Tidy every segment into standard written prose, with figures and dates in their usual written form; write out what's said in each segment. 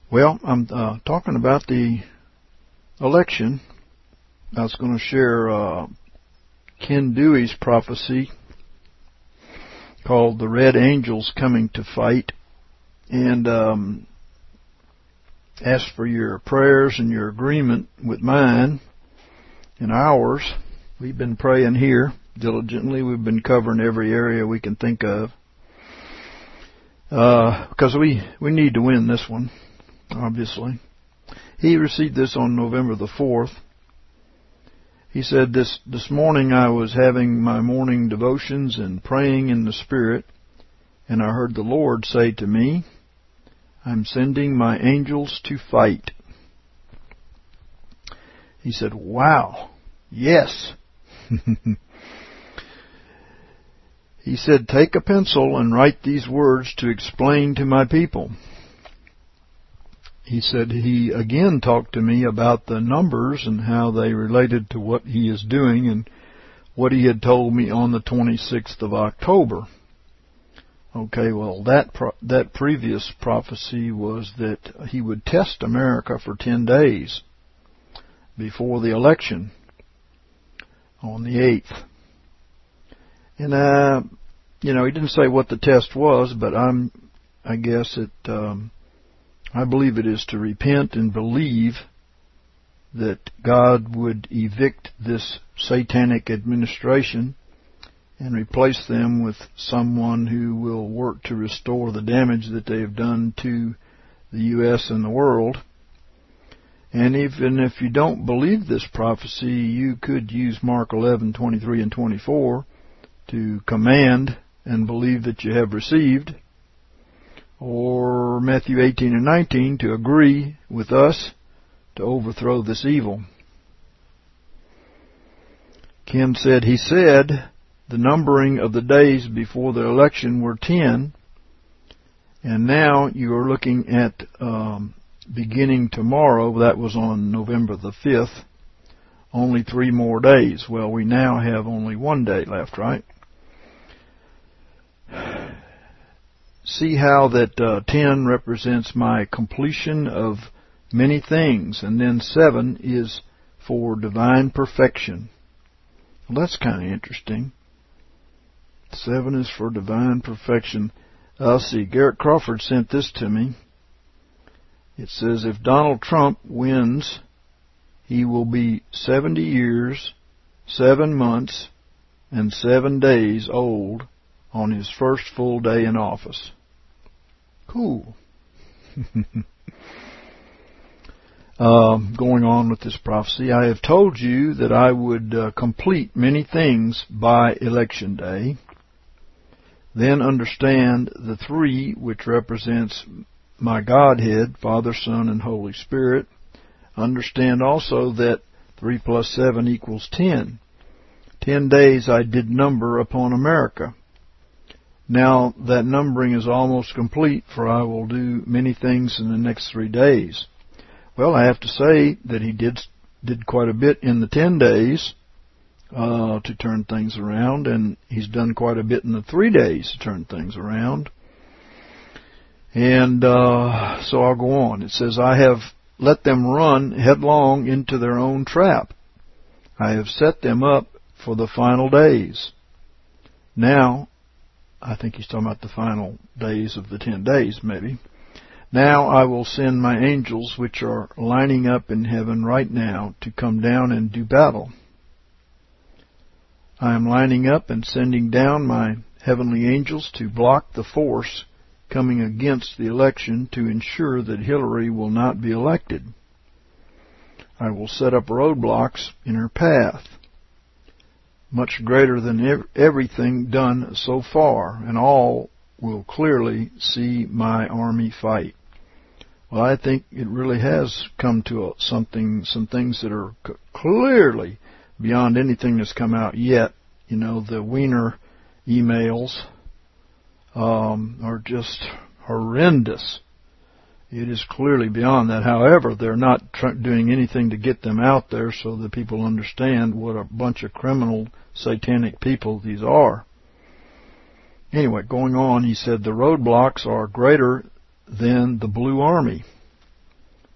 Well, I'm talking about the election. I was going to share Ken Dewey's prophecy called "The Red Angels Coming to Fight," and ask for your prayers and your agreement with mine and ours. We've been praying here diligently. We've been covering every area we can think of because we need to win this one, obviously. He received this on November the 4th. He said, this morning I was having my morning devotions and praying in the Spirit, and I heard the Lord say to me, I'm sending my angels to fight. He said, wow, yes. He said, take a pencil and write these words to explain to my people. He said he again talked to me about the numbers and how they related to what he is doing and what he had told me on the 26th of October. Okay, well, that previous prophecy was that he would test America for 10 days before the election on the 8th. And, he didn't say what the test was, but I guess I believe it is to repent and believe that God would evict this satanic administration and replace them with someone who will work to restore the damage that they have done to the U.S. and the world. And even if you don't believe this prophecy, you could use Mark 11:23 and 24 to command and believe that you have received, or Matthew 18 and 19 to agree with us to overthrow this evil. Ken said, he said the numbering of the days before the election were 10, and now you are looking at beginning tomorrow, that was on November the 5th, only 3 more days. Well, we now have only 1 day left, right? See how that 10 represents my completion of many things, and then 7 is for divine perfection. Well, that's kind of interesting. 7 is for divine perfection. Let's see, Garrett Crawford sent this to me. It says, if Donald Trump wins, he will be 70 years, 7 months, and 7 days old on his first full day in office. Cool. Going on with this prophecy, I have told you that I would complete many things by election day. Then understand the 3, which represents my Godhead, Father, Son, and Holy Spirit. Understand also that 3 plus 7 equals 10. 10 days I did number upon America. Now that numbering is almost complete, for I will do many things in the next 3 days. Well, I have to say that he did quite a bit in the 10 days to turn things around, and he's done quite a bit in the 3 days to turn things around. And so I'll go on. It says, I have let them run headlong into their own trap. I have set them up for the final days. Now, I think he's talking about the final days of the 10 days, maybe. Now I will send my angels, which are lining up in heaven right now, to come down and do battle. I am lining up and sending down my heavenly angels to block the force coming against the election to ensure that Hillary will not be elected. I will set up roadblocks in her path, much greater than everything done so far, and all will clearly see my army fight. Well, I think it really has come to some things that are clearly beyond anything that's come out yet. The Weiner emails are just horrendous. It is clearly beyond that. However, they're not doing anything to get them out there so that people understand what a bunch of criminal, satanic people these are. Anyway, going on, he said the roadblocks are greater than the Blue Army.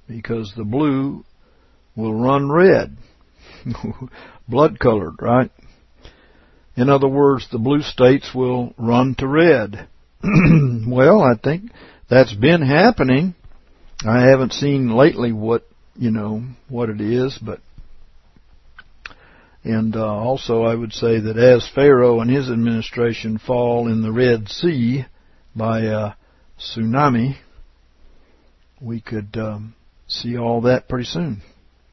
because the blue will run red. Blood-colored, right? In other words, the blue states will run to red. Well, I think that's been happening. I haven't seen lately what it is, but also I would say that as Pharaoh and his administration fall in the Red Sea by a tsunami, we could see all that pretty soon.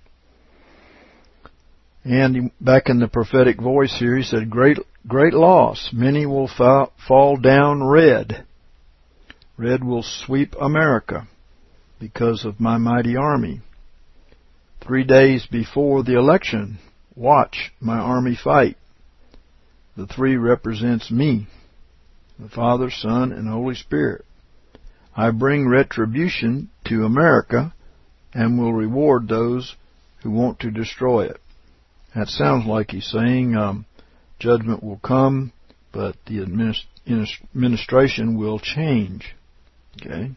And back in the prophetic voice here, he said, great loss. Many will fall down red. Red will sweep America because of my mighty army. 3 days before the election, watch my army fight. The 3 represents me, the Father, Son, and Holy Spirit. I bring retribution to America and will reward those who want to destroy it. That sounds like he's saying judgment will come, but the administration will change. Okay.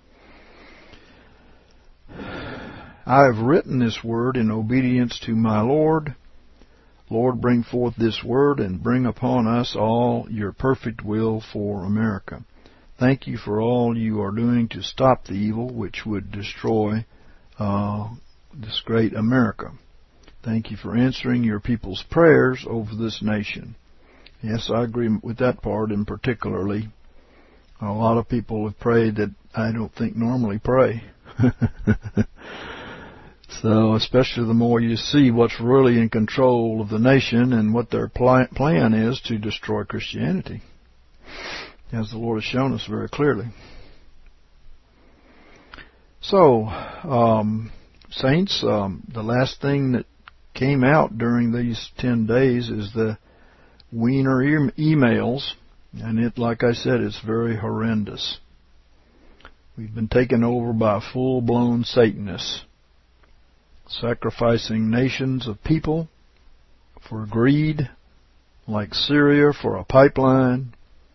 I have written this word in obedience to my Lord. Lord, bring forth this word and bring upon us all your perfect will for America. Thank you for all you are doing to stop the evil which would destroy this great America. Thank you for answering your people's prayers over this nation. Yes, I agree with that part, and particularly a lot of people have prayed that I don't think normally pray. So, especially the more you see what's really in control of the nation and what their plan is to destroy Christianity, as the Lord has shown us very clearly. So, saints, the last thing that came out during these 10 days is the Wiener emails, and it, like I said, it's very horrendous. We've been taken over by full-blown Satanists, sacrificing nations of people for greed, like Syria for a pipeline,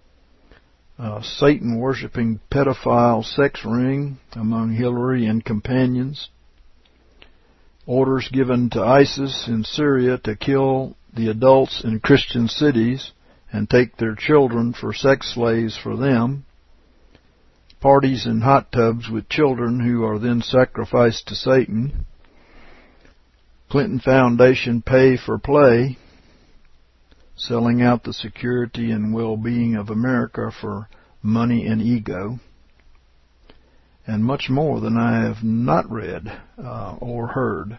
Satan-worshipping pedophile sex ring among Hillary and companions, orders given to ISIS in Syria to kill the adults in Christian cities and take their children for sex slaves for them, parties in hot tubs with children who are then sacrificed to Satan, Clinton Foundation pay for play, selling out the security and well-being of America for money and ego, and much more than I have not read or heard.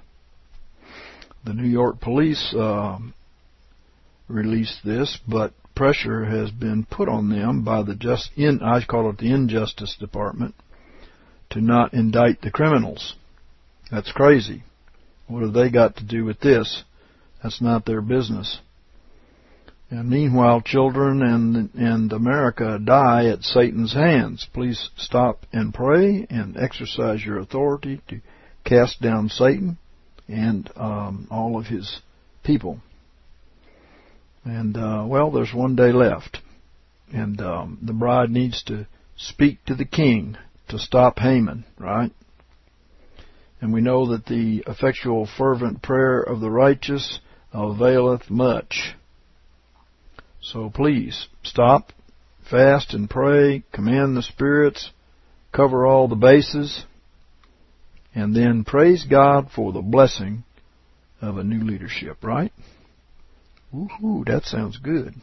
The New York police released this, but pressure has been put on them by I call it the Injustice Department, to not indict the criminals. That's crazy. What have they got to do with this? That's not their business. And meanwhile, children and America die at Satan's hands. Please stop and pray and exercise your authority to cast down Satan and all of his people. And, there's 1 day left. And the bride needs to speak to the king to stop Haman, right? And we know that the effectual fervent prayer of the righteous availeth much. So please, stop, fast and pray, command the spirits, cover all the bases, and then praise God for the blessing of a new leadership, right? Woohoo, that sounds good.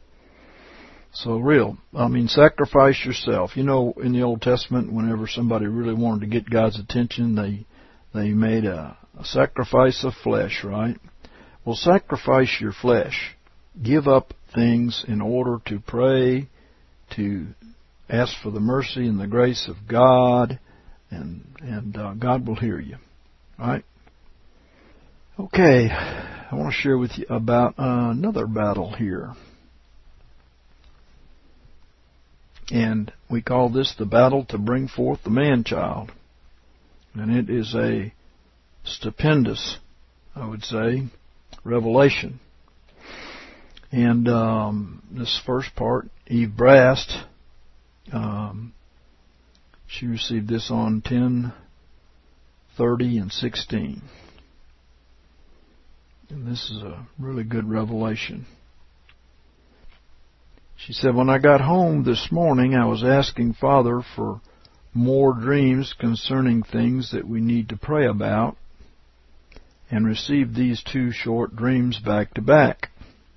So sacrifice yourself. In the Old Testament, whenever somebody really wanted to get God's attention, they made a sacrifice of flesh, right? Well, sacrifice your flesh. Give up things in order to pray, to ask for the mercy and the grace of God, and God will hear you. Right? Okay, I want to share with you about another battle here. And we call this the battle to bring forth the man-child. And it is a stupendous, I would say, revelation. And this first part, Eve Brast, she received this on 30 and 16. And this is a really good revelation. She said, when I got home this morning, I was asking Father for more dreams concerning things that we need to pray about, and received these 2 short dreams back to back.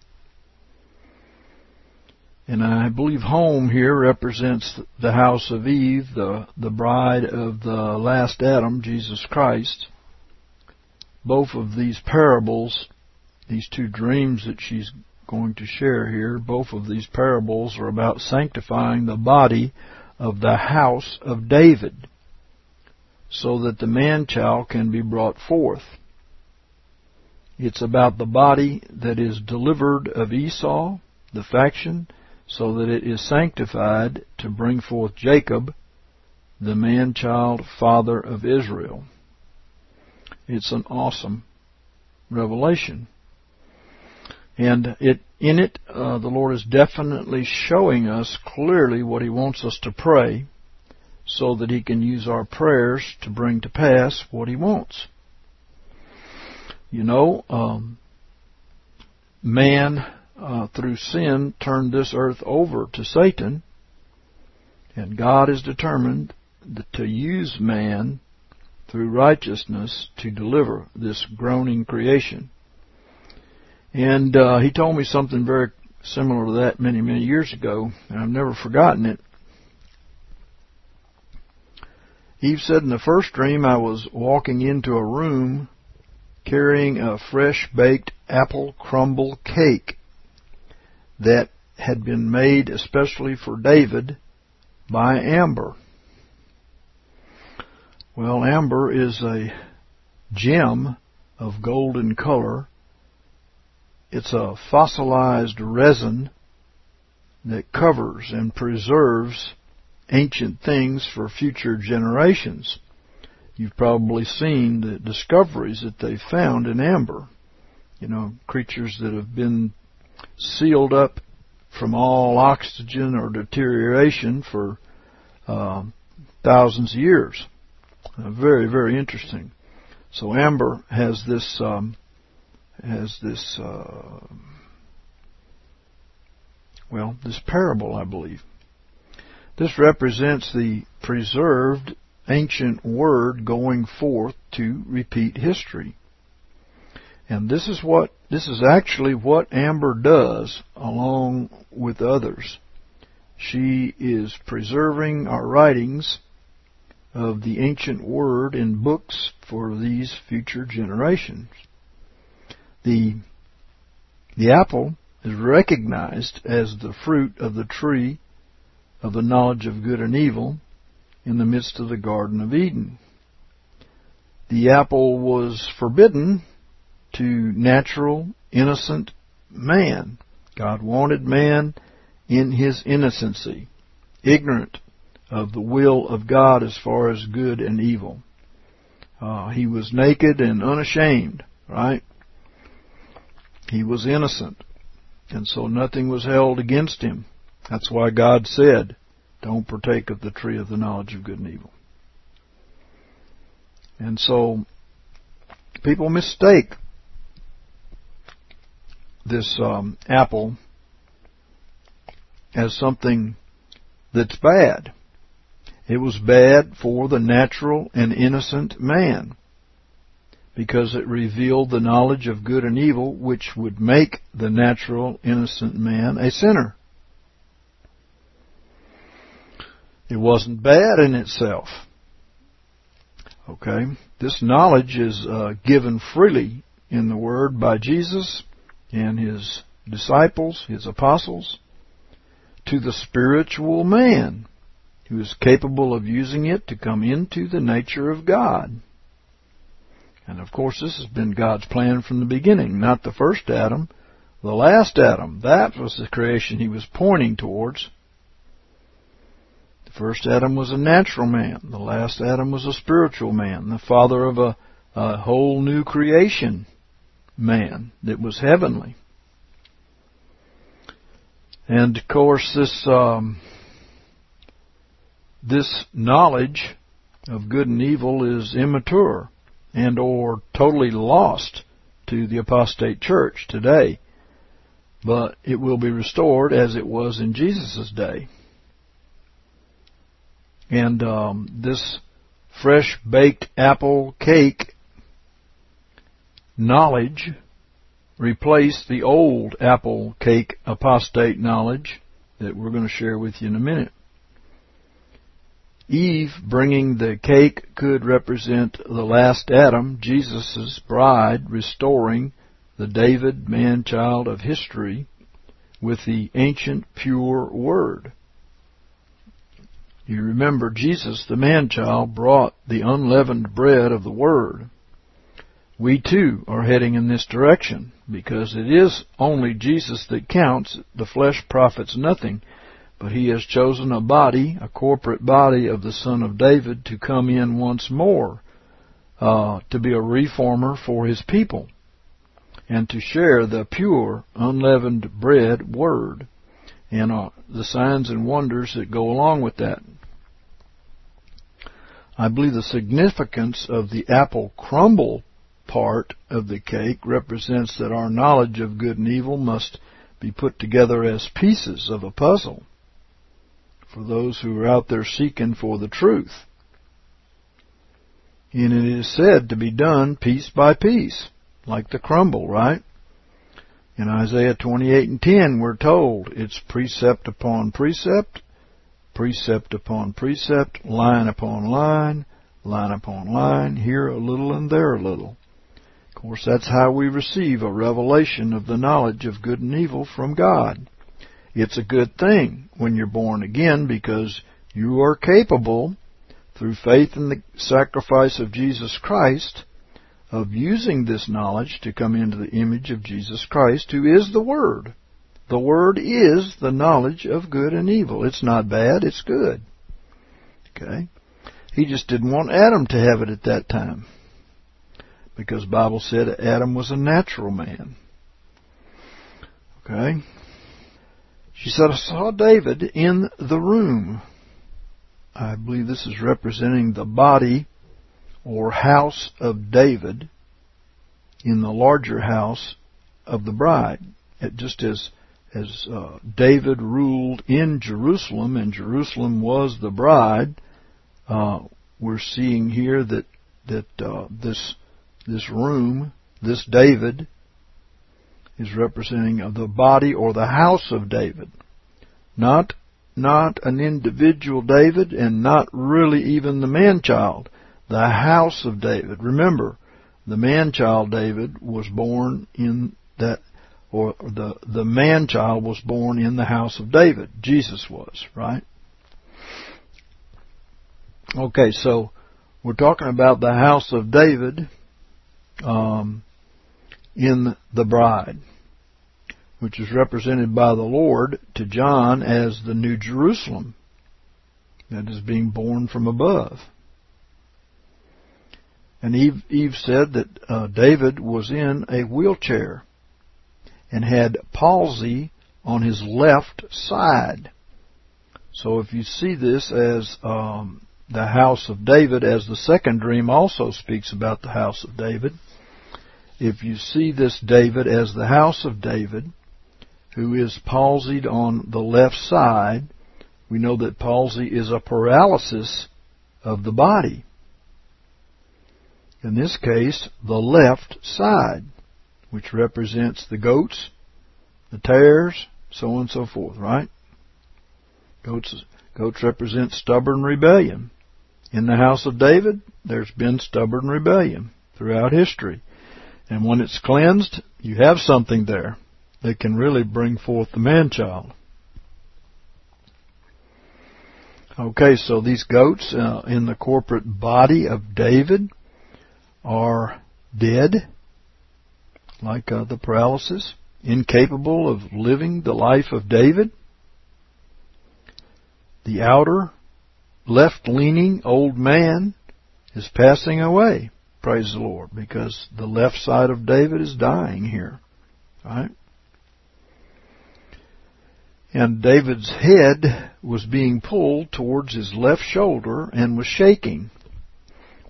And I believe home here represents the house of Eve, the bride of the last Adam, Jesus Christ. Both of these parables, these 2 dreams that she's going to share here, both of these parables are about sanctifying the body of the house of David so that the man-child can be brought forth. It's about the body that is delivered of Esau, the faction, so that it is sanctified to bring forth Jacob, the man-child father of Israel. It's an awesome revelation. And in it, the Lord is definitely showing us clearly what He wants us to pray so that He can use our prayers to bring to pass what He wants. You know, man, through sin, turned this earth over to Satan, and God is determined to use man through righteousness to deliver this groaning creation. And He told me something very similar to that many, many years ago, and I've never forgotten it. Eve said in the first dream, I was walking into a room carrying a fresh-baked apple crumble cake that had been made especially for David by amber. Well, amber is a gem of golden color. It's a fossilized resin that covers and preserves ancient things for future generations. You've probably seen the discoveries that they found in amber. You know, creatures that have been sealed up from all oxygen or deterioration for thousands of years. Very, very interesting. So amber has this this parable, I believe. This represents the preserved ancient word going forth to repeat history. And this is actually what amber does along with others. She is preserving our writings of the ancient word in books for these future generations. The apple is recognized as the fruit of the tree of the knowledge of good and evil in the midst of the Garden of Eden. The apple was forbidden to natural, innocent man. God wanted man in his innocency, ignorant of the will of God as far as good and evil. He was naked and unashamed, right? He was innocent, and so nothing was held against him. That's why God said, don't partake of the tree of the knowledge of good and evil. And so people mistake this apple as something that's bad. It was bad for the natural and innocent man because it revealed the knowledge of good and evil, which would make the natural, innocent man a sinner. It wasn't bad in itself. Okay? This knowledge is given freely in the Word by Jesus and His disciples, His apostles, to the spiritual man who is capable of using it to come into the nature of God. And of course, this has been God's plan from the beginning, not the first Adam, the last Adam. That was the creation He was pointing towards. The first Adam was a natural man. The last Adam was a spiritual man, the father of a whole new creation man that was heavenly. And of course, this knowledge of good and evil is immature and or totally lost to the apostate church today, but it will be restored as it was in Jesus' day. And this fresh baked apple cake knowledge replaced the old apple cake apostate knowledge that we're going to share with you in a minute. Eve bringing the cake could represent the last Adam, Jesus' bride, restoring the David man-child of history with the ancient pure word. You remember Jesus, the man-child, brought the unleavened bread of the word. We too are heading in this direction, because it is only Jesus that counts. The flesh profits nothing, but he has chosen a body, a corporate body of the Son of David, to come in once more, to be a reformer for his people, and to share the pure, unleavened bread word, and the signs and wonders that go along with that. I believe the significance of the apple crumble part of the cake represents that our knowledge of good and evil must be put together as pieces of a puzzle for those who are out there seeking for the truth. And it is said to be done piece by piece, like the crumble, right? In Isaiah 28:10, we're told it's precept upon precept, precept upon precept, line upon line, line upon line, here a little and there a little. Of course, that's how we receive a revelation of the knowledge of good and evil from God. It's a good thing when you're born again, because you are capable, through faith in the sacrifice of Jesus Christ, of using this knowledge to come into the image of Jesus Christ, who is the Word. The Word is the knowledge of good and evil. It's not bad, it's good. Okay? He just didn't want Adam to have it at that time, because the Bible said Adam was a natural man. Okay? She said, I saw David in the room. I believe this is representing the body or house of David in the larger house of the bride. Just as David ruled in Jerusalem, and Jerusalem was the bride, we're seeing here that this room, this David, is representing the body or the house of David. Not an individual David, and not really even the man-child. The house of David. Remember, the man-child David was born in that, or the man-child was born in the house of David. Jesus was, right? Okay, so we're talking about the house of David in the bride, which is represented by the Lord to John as the New Jerusalem that is being born from above. And Eve said that David was in a wheelchair and had palsy on his left side. So if you see this as the house of David, as the second dream also speaks about the house of David, if you see this David as the house of David, who is palsied on the left side, we know that palsy is a paralysis of the body. In this case, the left side, which represents the goats, the tares, so on and so forth, right? Goats represent stubborn rebellion. In the house of David, there's been stubborn rebellion throughout history. And when it's cleansed, you have something there that can really bring forth the man-child. Okay, so these goats in the corporate body of David are dead, like the paralysis, incapable of living the life of David. The outer, left-leaning old man is passing away, praise the Lord, because the left side of David is dying here, right? And David's head was being pulled towards his left shoulder and was shaking.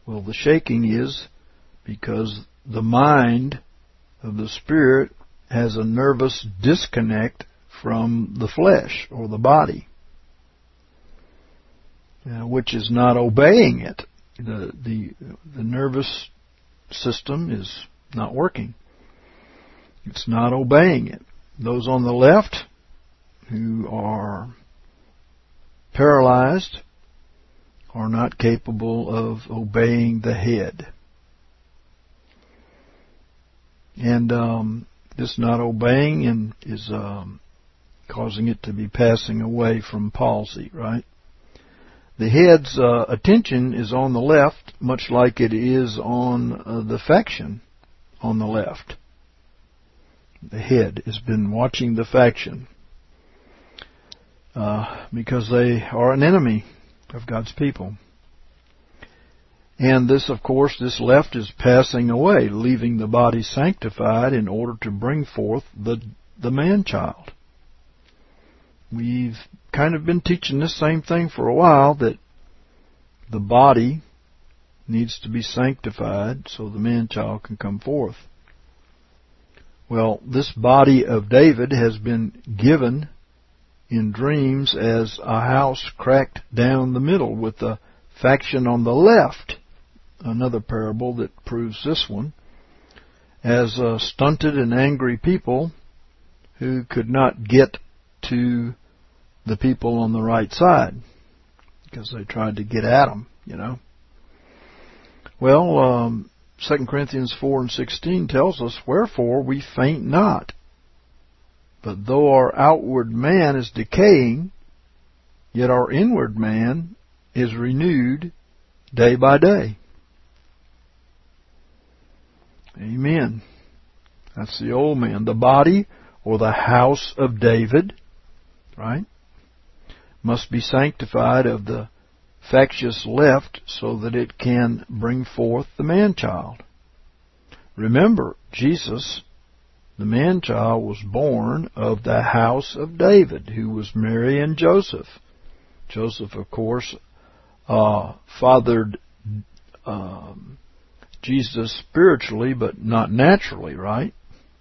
Well, the shaking is because the mind of the spirit has a nervous disconnect from the flesh or the body, which is not obeying it. The nervous system is not working. It's not obeying it. Those on the left who are paralyzed are not capable of obeying the head. And this not obeying is causing it to be passing away from palsy, right? The head's attention is on the left, much like it is on the faction on the left. The head has been watching the faction because they are an enemy of God's people. And this, of course, this left is passing away, leaving the body sanctified in order to bring forth the man-child. We've kind of been teaching this same thing for a while, that the body needs to be sanctified so the man-child can come forth. Well, this body of David has been given in dreams as a house cracked down the middle with the faction on the left, another parable that proves this one, as stunted and angry people who could not get to the people on the right side because they tried to get at them, you know. Well, 2 Corinthians 4:16 tells us, "Wherefore we faint not, but though our outward man is decaying, yet our inward man is renewed day by day." Amen. That's the old man. The body, or the house of David, right, must be sanctified of the factious left so that it can bring forth the man-child. Remember, Jesus, the man-child, was born of the house of David, who was Mary and Joseph. Joseph, of course, fathered Jesus spiritually, but not naturally, right?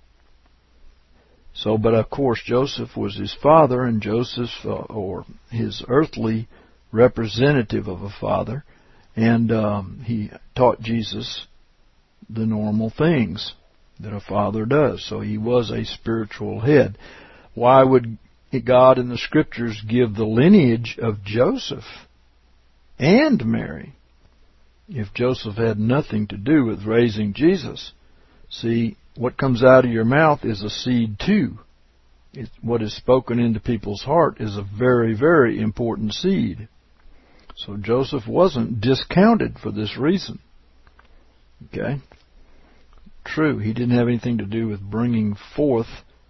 So, but of course, Joseph was his father, and Joseph, or his earthly representative of a father, and he taught Jesus the normal things that a father does. So he was a spiritual head. Why would God in the Scriptures give the lineage of Joseph and Mary if Joseph had nothing to do with raising Jesus? See, what comes out of your mouth is a seed too. What is spoken into people's heart is a very, very important seed. So Joseph wasn't discounted for this reason. Okay? True, he didn't have anything to do with bringing forth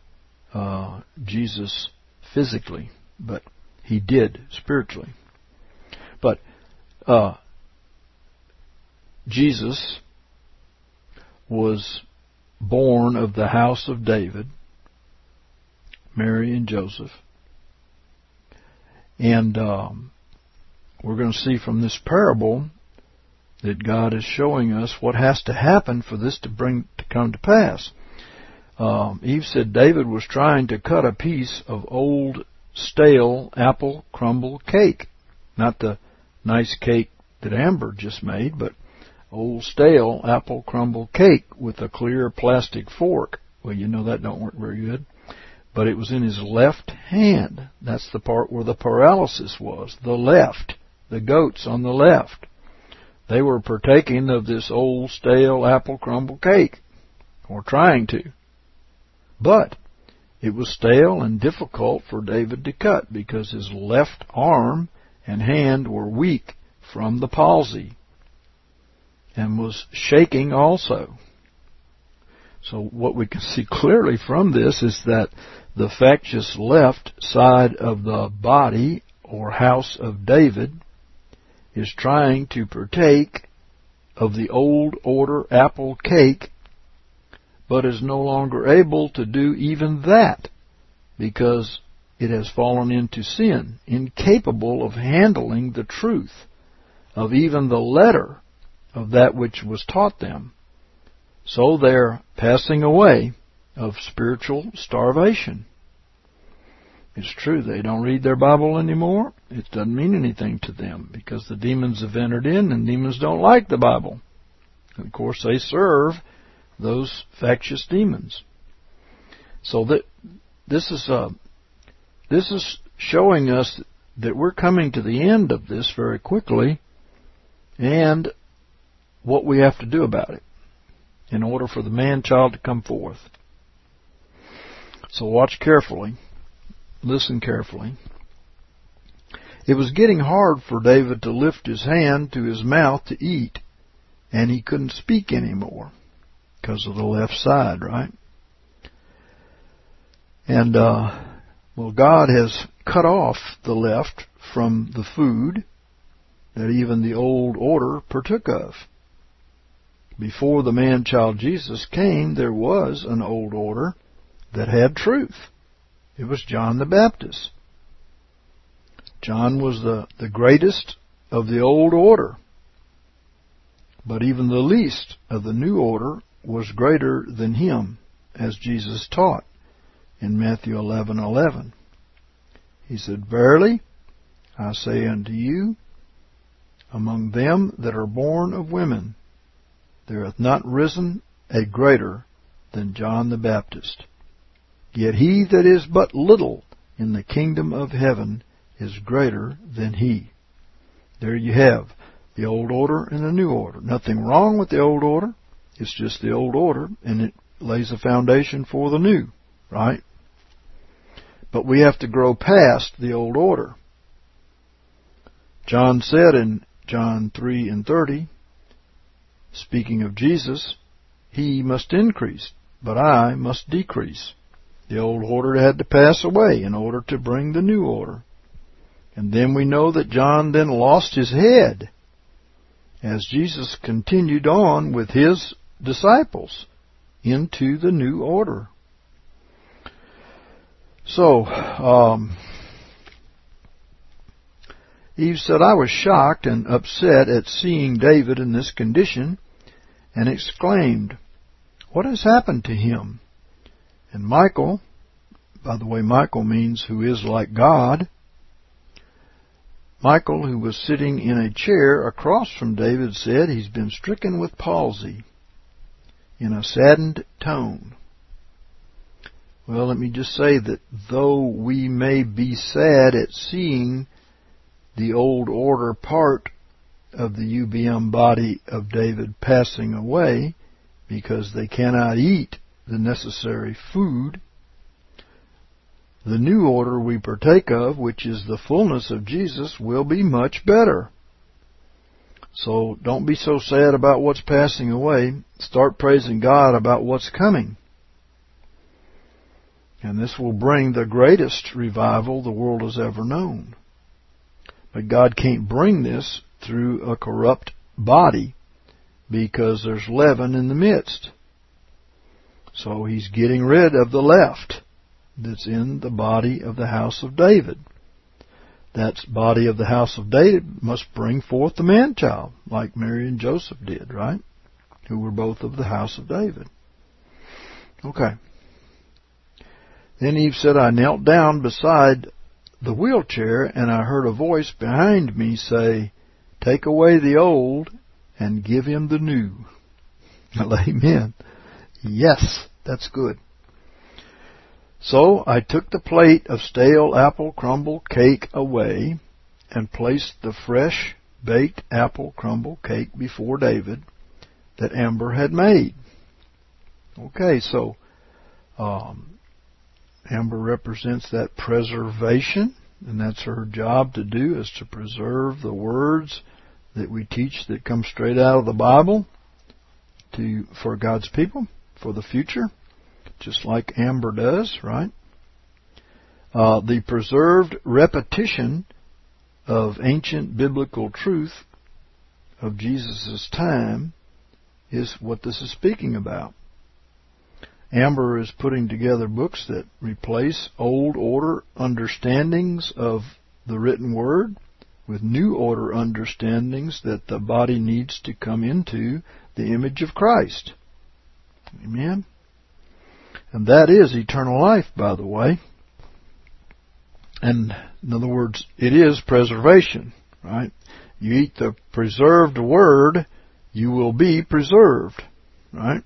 Jesus physically, but he did spiritually. But Jesus was born of the house of David, Mary and Joseph. And we're going to see from this parable that God is showing us what has to happen for this to come to pass. Eve said David was trying to cut a piece of old, stale apple crumble cake. Not the nice cake that Amber just made, but old, stale apple crumble cake with a clear plastic fork. Well, you know that don't work very good. But it was in his left hand. That's the part where the paralysis was. The left. The goats on the left. They were partaking of this old, stale apple crumble cake. Or trying to. But it was stale and difficult for David to cut because his left arm and hand were weak from the palsy and was shaking also. So what we can see clearly from this is that the factious left side of the body or house of David is trying to partake of the old order apple cake, but is no longer able to do even that because it has fallen into sin, incapable of handling the truth of even the letter of that which was taught them. So they're passing away of spiritual starvation. It's true, they don't read their Bible anymore. It doesn't mean anything to them because the demons have entered in, and demons don't like the Bible. And of course, they serve those factious demons. So this is showing us that we're coming to the end of this very quickly, and what we have to do about it in order for the man-child to come forth. So watch carefully. Listen carefully. It was getting hard for David to lift his hand to his mouth to eat, and he couldn't speak anymore because of the left side, right? And, God has cut off the left from the food that even the old order partook of. Before the man-child Jesus came, there was an old order that had truth. It was John the Baptist. John was the greatest of the old order. But even the least of the new order was greater than him, as Jesus taught in Matthew 11:11. He said, "Verily, I say unto you, among them that are born of women, there hath not risen a greater than John the Baptist. Yet he that is but little in the kingdom of heaven is greater than he." There you have the old order and the new order. Nothing wrong with the old order. It's just the old order, and it lays a foundation for the new, right? But we have to grow past the old order. John said in John 3:30, speaking of Jesus, "He must increase, but I must decrease." The old order had to pass away in order to bring the new order. And then we know that John then lost his head as Jesus continued on with his disciples into the new order. So, Eve said, "I was shocked and upset at seeing David in this condition and exclaimed, 'What has happened to him?' And Michael," by the way, Michael means who is like God, Michael, who was sitting in a chair across from David, said, 'He's been stricken with palsy,' in a saddened tone. Well, let me just say that though we may be sad at seeing the old order part of the UBM body of David passing away because they cannot eat the necessary food, the new order we partake of, which is the fullness of Jesus, will be much better. So don't be so sad about what's passing away. Start praising God about what's coming. And this will bring the greatest revival the world has ever known. But God can't bring this through a corrupt body because there's leaven in the midst. So He's getting rid of the left that's in the body of the house of David. That body of the house of David must bring forth the man-child, like Mary and Joseph did, right? Who were both of the house of David. Okay. Then Eve said, "I knelt down beside the wheelchair, and I heard a voice behind me say, 'Take away the old and give him the new.'" Well, amen. Yes, that's good. So I took the plate of stale apple crumble cake away and placed the fresh baked apple crumble cake before David that Amber had made. Okay, so Amber represents that preservation, and that's her job to do, is to preserve the words that we teach that come straight out of the Bible for God's people, for the future, just like Amber does, right? The preserved repetition of ancient biblical truth of Jesus' time is what this is speaking about. Amber is putting together books that replace old order understandings of the written word with new order understandings that the body needs to come into the image of Christ. Amen? And that is eternal life, by the way. And in other words, it is preservation, right? You eat the preserved word, you will be preserved, right?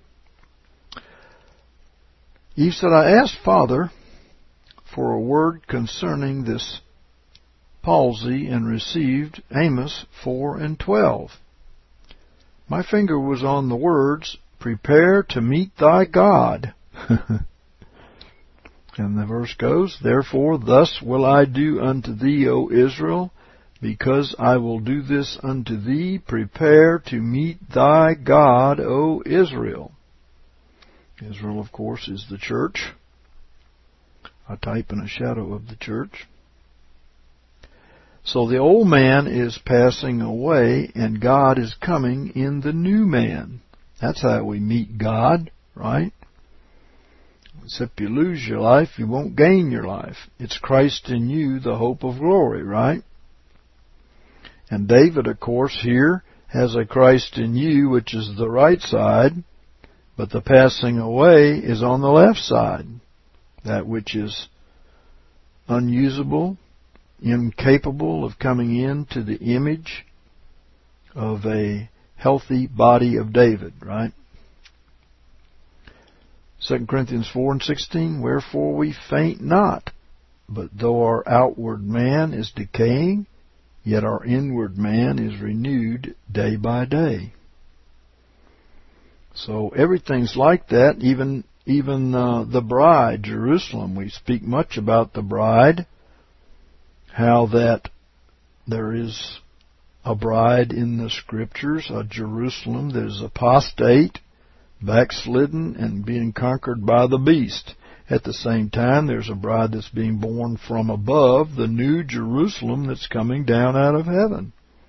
Eve said, I asked Father for a word concerning this palsy and received Amos 4:12. My finger was on the words, prepare to meet thy God. And the verse goes, therefore thus will I do unto thee, O Israel, because I will do this unto thee, prepare to meet thy God, O Israel. Israel, of course, is the church, a type and a shadow of the church. So the old man is passing away, and God is coming in the new man. That's how we meet God, right? Except you lose your life, you won't gain your life. It's Christ in you, the hope of glory, right? And David, of course, here has a Christ in you, which is the right side, but the passing away is on the left side, that which is unusable, incapable of coming into the image of a healthy body of David, right? 2 Corinthians 4:16, wherefore we faint not, but though our outward man is decaying, yet our inward man is renewed day by day. So everything's like that, even the bride, Jerusalem. We speak much about the bride, how that there is a bride in the Scriptures, a Jerusalem that is apostate, backslidden, and being conquered by the beast. At the same time, there's a bride that's being born from above, the new Jerusalem that's coming down out of heaven.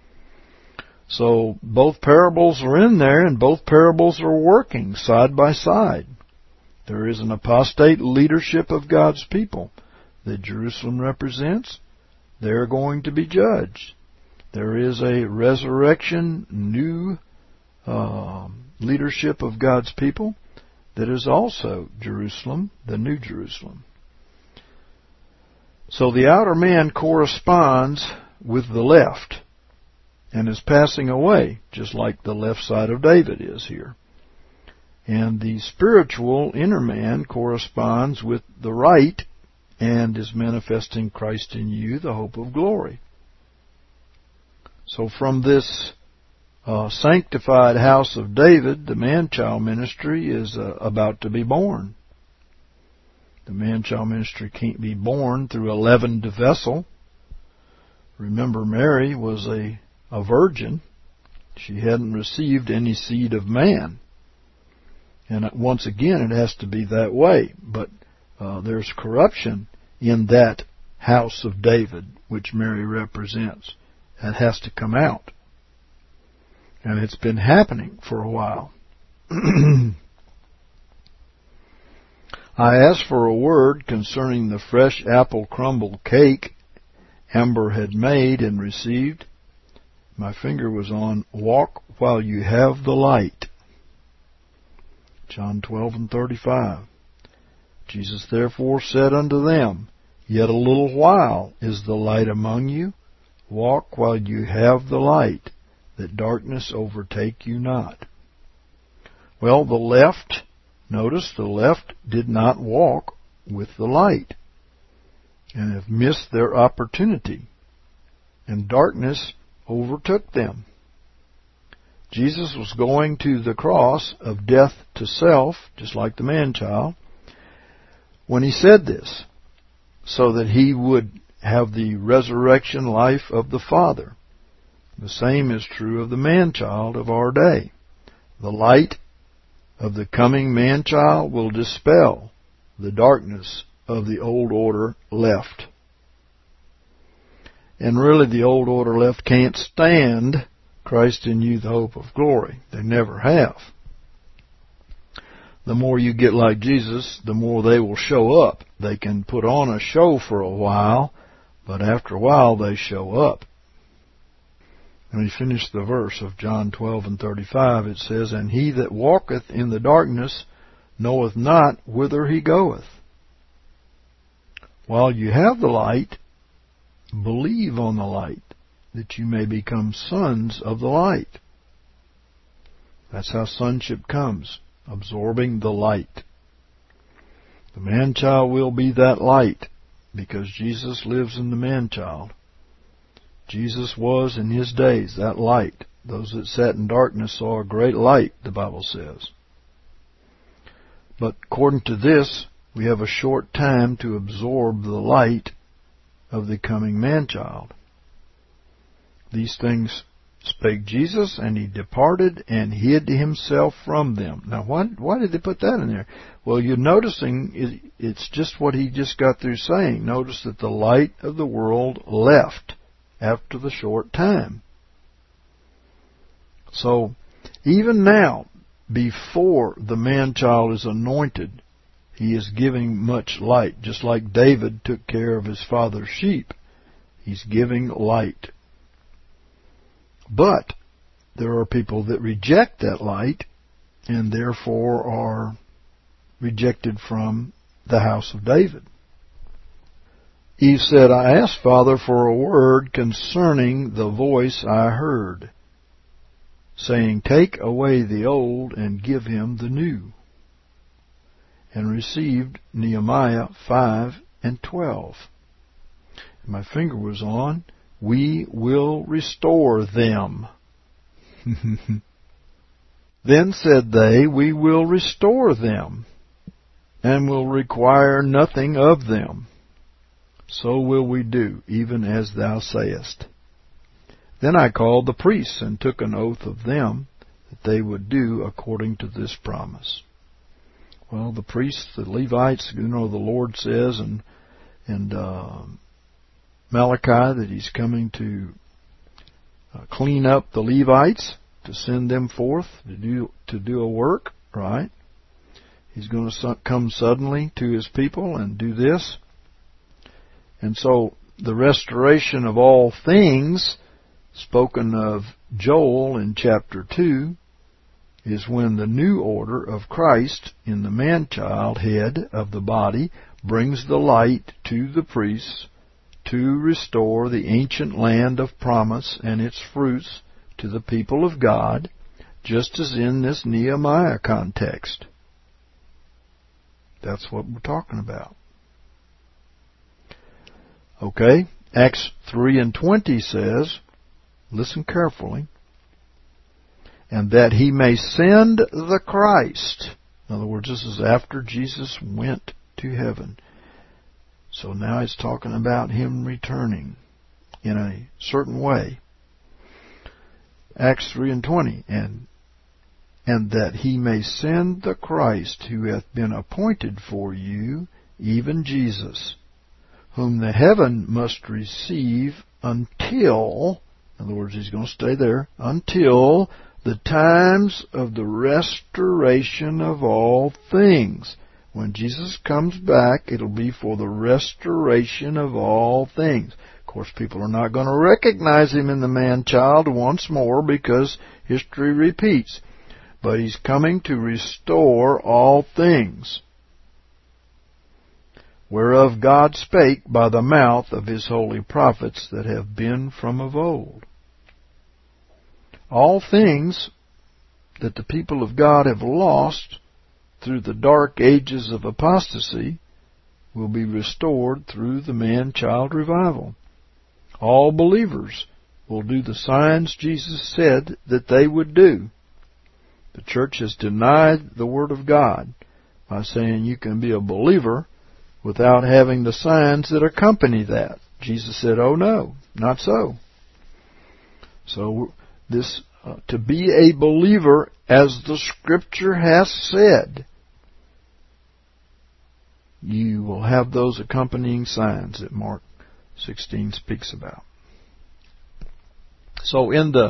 So both parables are in there, and both parables are working side by side. There is an apostate leadership of God's people that Jerusalem represents. They're going to be judged. There is a resurrection, new leadership of God's people that is also Jerusalem, the new Jerusalem. So the outer man corresponds with the left and is passing away, just like the left side of David is here. And the spiritual inner man corresponds with the right and is manifesting Christ in you, the hope of glory. So from this sanctified house of David, the man-child ministry is about to be born. The man-child ministry can't be born through a leavened vessel. Remember, Mary was a virgin. She hadn't received any seed of man. And once again, it has to be that way. But there's corruption in that house of David, which Mary represents. That has to come out. And it's been happening for a while. I asked for a word concerning the fresh apple crumble cake Amber had made and received. My finger was on, walk while you have the light. John 12:35. Jesus therefore said unto them, yet a little while is the light among you. Walk while you have the light, that darkness overtake you not. Well, the left, notice the left did not walk with the light and have missed their opportunity, and darkness overtook them. Jesus was going to the cross of death to self, just like the man-child, when he said this, so that he would have the resurrection life of the Father. The same is true of the man-child of our day. The light of the coming man-child will dispel the darkness of the old order left. And really the old order left can't stand Christ in you, the hope of glory. They never have. The more you get like Jesus, the more they will show up. They can put on a show for a while, but after a while they show up. Let me finish the verse of John 12:35. It says, "And he that walketh in the darkness knoweth not whither he goeth." While you have the light, believe on the light, that you may become sons of the light. That's how sonship comes, absorbing the light. The man-child will be that light, because Jesus lives in the man-child. Jesus was in his days that light. Those that sat in darkness saw a great light, the Bible says. But according to this, we have a short time to absorb the light of the coming man-child. These things spake Jesus, and he departed and hid himself from them. Now, why did they put that in there? Well, you're noticing it's just what he just got through saying. Notice that the light of the world left after the short time. So, even now, before the man-child is anointed, he is giving much light, just like David took care of his father's sheep. He's giving light. But there are people that reject that light and therefore are rejected from the house of David. Eve said, "I asked Father for a word concerning the voice I heard, saying, Take away the old and give him the new," and received Nehemiah 5:12. My finger was on, "We will restore them." Then said they, "We will restore them, and will require nothing of them. So will we do, even as thou sayest." Then I called the priests, and took an oath of them, that they would do according to this promise. Well, the priests, the Levites, the Lord says, and Malachi, that he's coming to clean up the Levites, to send them forth to do a work, right? He's going to come suddenly to his people and do this. And so the restoration of all things, spoken of Joel in chapter 2, is when the new order of Christ in the man-child head of the body brings the light to the priests to restore the ancient land of promise and its fruits to the people of God, just as in this Nehemiah context. That's what we're talking about. Okay, Acts 3:20 says, listen carefully, "And that he may send the Christ." In other words, this is after Jesus went to heaven. So now it's talking about him returning in a certain way. Acts 3:20, and that he may send the Christ, who hath been appointed for you, even Jesus, whom the heaven must receive until, in other words, he's going to stay there, until the times of the restoration of all things. When Jesus comes back, it'll be for the restoration of all things. Of course, people are not going to recognize him in the man-child once more, because history repeats. But he's coming to restore all things, whereof God spake by the mouth of his holy prophets that have been from of old. All things that the people of God have lost through the dark ages of apostasy will be restored through the man-child revival. All believers will do the signs Jesus said that they would do. The church has denied the Word of God by saying you can be a believer without having the signs that accompany that. Jesus said, "Oh no, not so." So this to be a believer, as the Scripture has said, you will have those accompanying signs that Mark 16 speaks about. So in the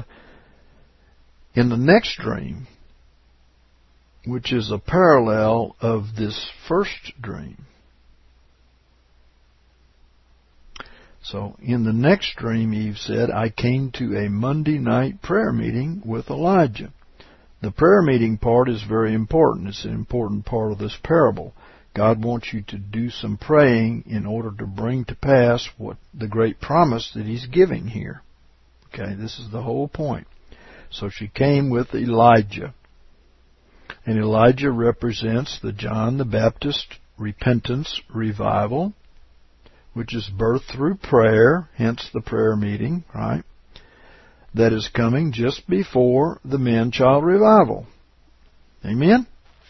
next dream, which is a parallel of this first dream, So in the next dream, Eve said, I came to a Monday night prayer meeting with Elijah. The prayer meeting part is very important. It's an important part of this parable. God wants you to do some praying in order to bring to pass what the great promise that He's giving here. Okay, this is the whole point. So she came with Elijah. And Elijah represents the John the Baptist repentance revival, which is birthed through prayer, hence the prayer meeting, right? That is coming just before the man-child revival. Amen?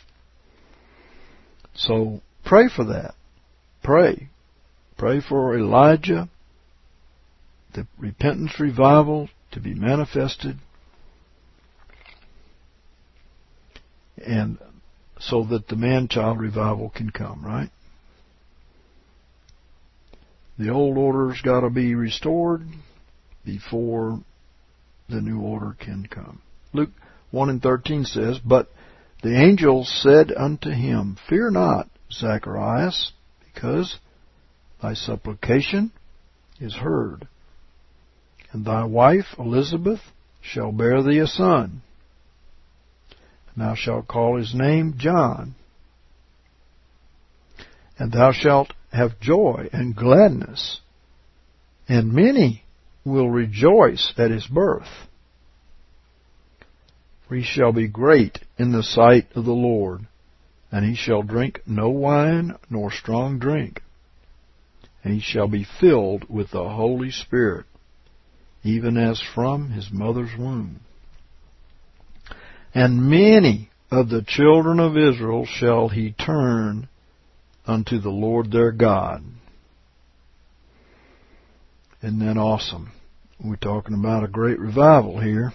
So pray for that. Pray. Pray for Elijah, the repentance revival to be manifested, and so that the man-child revival can come, right? The old order's got to be restored before the new order can come. Luke 1:13 says, But the angel said unto him, Fear not, Zacharias, because thy supplication is heard, and thy wife Elizabeth shall bear thee a son, and thou shalt call his name John. And thou shalt have joy and gladness, and many will rejoice at his birth. For he shall be great in the sight of the Lord, and he shall drink no wine nor strong drink, and he shall be filled with the Holy Spirit, even as from his mother's womb. And many of the children of Israel shall he turn unto the Lord their God. Isn't that awesome? We're talking about a great revival here.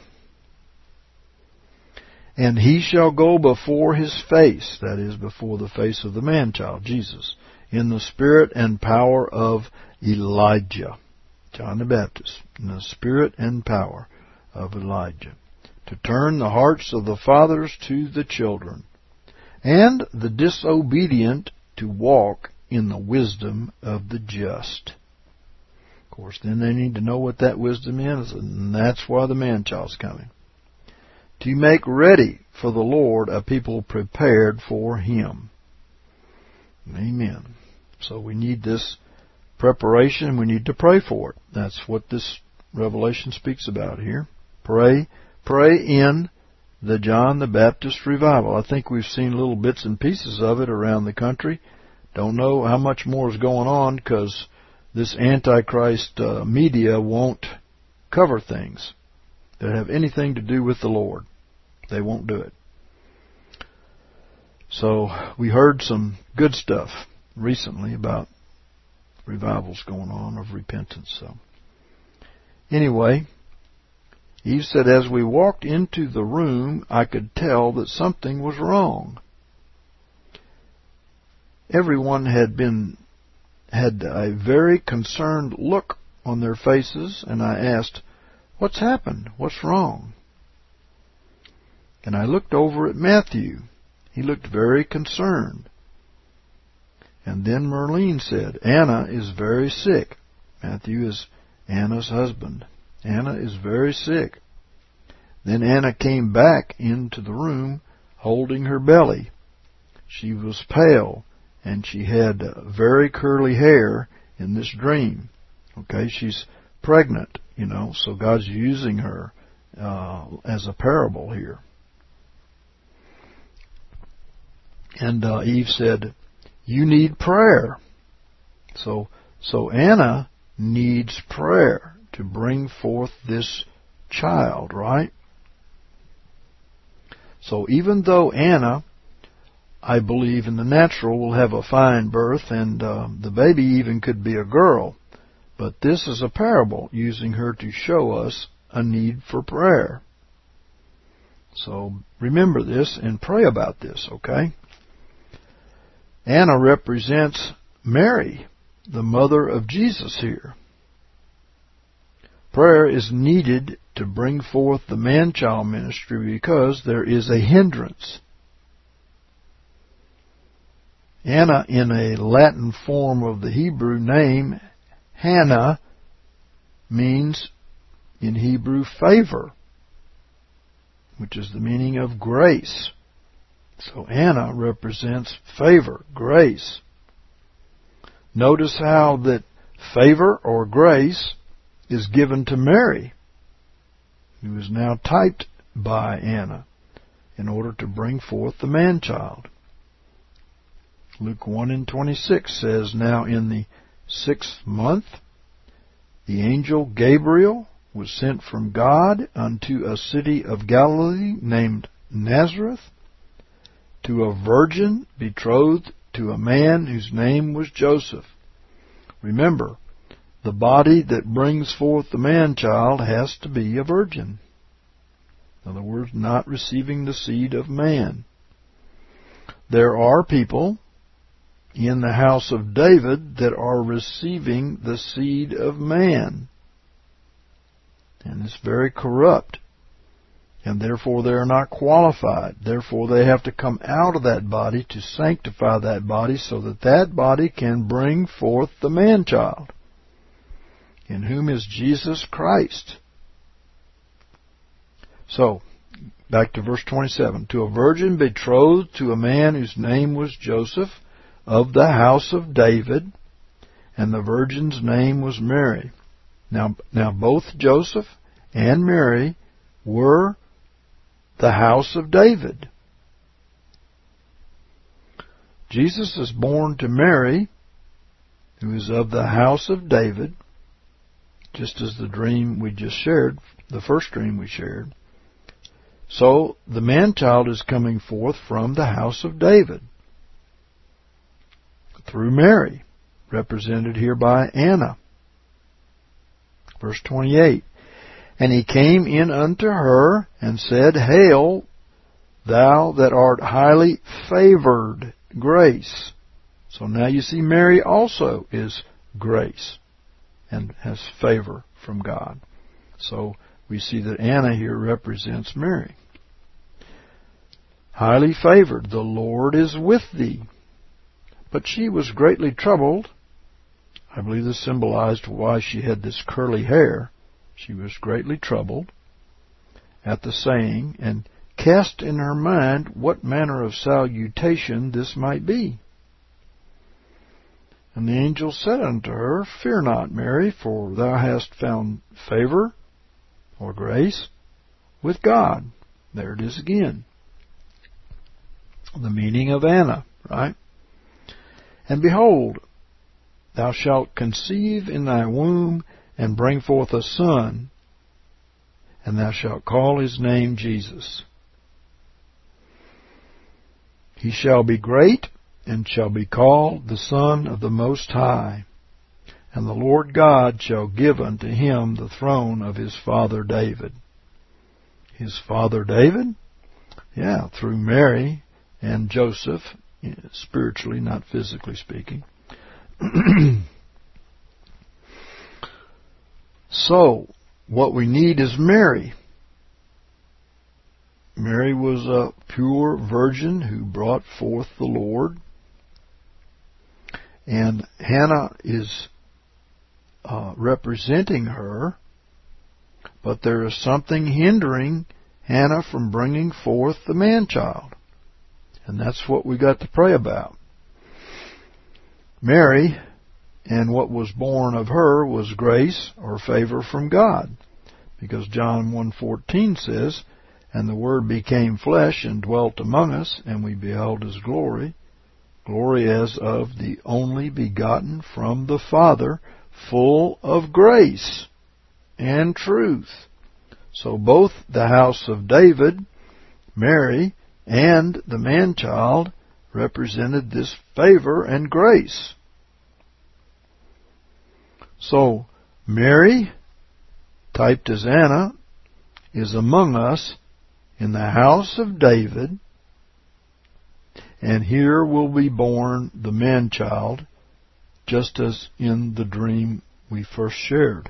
And he shall go before his face, that is, before the face of the man-child, Jesus, in the spirit and power of Elijah, John the Baptist, in the spirit and power of Elijah, to turn the hearts of the fathers to the children, and the disobedient to walk in the wisdom of the just. Of course, then they need to know what that wisdom is, and that's why the man-child's coming. To make ready for the Lord a people prepared for Him. Amen. So we need this preparation. We need to pray for it. That's what this Revelation speaks about here. Pray in the John the Baptist revival. I think we've seen little bits and pieces of it around the country. Don't know how much more is going on because this Antichrist media won't cover things that have anything to do with the Lord. They won't do it. So we heard some good stuff recently about revivals going on of repentance. So anyway, Eve said, as we walked into the room, I could tell that something was wrong. Everyone had a very concerned look on their faces, and I asked, what's happened? What's wrong? And I looked over at Matthew. He looked very concerned. And then Merlene said, Anna is very sick. Matthew is Anna's husband. Anna is very sick. Then Anna came back into the room holding her belly. She was pale, and she had very curly hair in this dream. Okay, she's pregnant, so God's using her as a parable here. And Eve said, you need prayer. So Anna needs prayer to bring forth this child, right? So even though Anna, I believe in the natural, will have a fine birth, and the baby even could be a girl, but this is a parable using her to show us a need for prayer. So remember this and pray about this, okay? Anna represents Mary, the mother of Jesus here. Prayer is needed to bring forth the man-child ministry because there is a hindrance. Anna, in a Latin form of the Hebrew name, Hannah, means in Hebrew favor, which is the meaning of grace. So Anna represents favor, grace. Notice how that favor or grace is given to Mary, who is now typed by Anna, in order to bring forth the man-child. Luke 1:26 says, "Now in the 6th month, the angel Gabriel was sent from God unto a city of Galilee named Nazareth, to a virgin betrothed to a man whose name was Joseph." Remember, the body that brings forth the man-child has to be a virgin. In other words, not receiving the seed of man. There are people in the house of David that are receiving the seed of man. And it's very corrupt. And therefore they are not qualified. Therefore they have to come out of that body to sanctify that body so that that body can bring forth the man-child, in whom is Jesus Christ. So, back to verse 27. "To a virgin betrothed to a man whose name was Joseph, of the house of David, and the virgin's name was Mary." Now both Joseph and Mary were the house of David. Jesus is born to Mary, who is of the house of David, just as the dream we just shared, the first dream we shared. So the man-child is coming forth from the house of David through Mary, represented here by Anna. Verse 28, "And he came in unto her, and said, Hail, thou that art highly favored, grace." So now you see Mary also is grace and has favor from God. So we see that Anna here represents Mary. "Highly favored, the Lord is with thee." But she was greatly troubled. I believe this symbolized why she had this curly hair. She was greatly troubled at the saying, and cast in her mind what manner of salutation this might be. And the angel said unto her, "Fear not, Mary, for thou hast found favor," or grace, "with God." There it is again. The meaning of Anna, right? "And behold, thou shalt conceive in thy womb, and bring forth a son, and thou shalt call his name Jesus. He shall be great, and shall be called the Son of the Most High. And the Lord God shall give unto him the throne of his father David." His father David? Yeah, through Mary and Joseph, spiritually, not physically speaking. So, what we need is Mary. Mary was a pure virgin who brought forth the Lord. And Hannah is representing her, but there is something hindering Hannah from bringing forth the man-child. And that's what we got to pray about. Mary, and what was born of her was grace or favor from God. Because John 1:14 says, "And the Word became flesh and dwelt among us, and we beheld his glory, glory as of the only begotten from the Father, full of grace and truth." So both the house of David, Mary, and the man-child represented this favor and grace. So Mary, typed as Anna, is among us in the house of David, and here will be born the man-child, just as in the dream we first shared.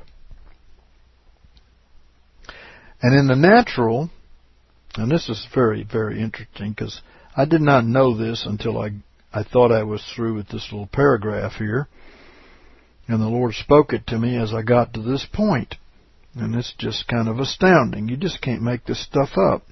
And in the natural, and this is very, very interesting, because I did not know this until I thought I was through with this little paragraph here. And the Lord spoke it to me as I got to this point. And it's just kind of astounding. You just can't make this stuff up.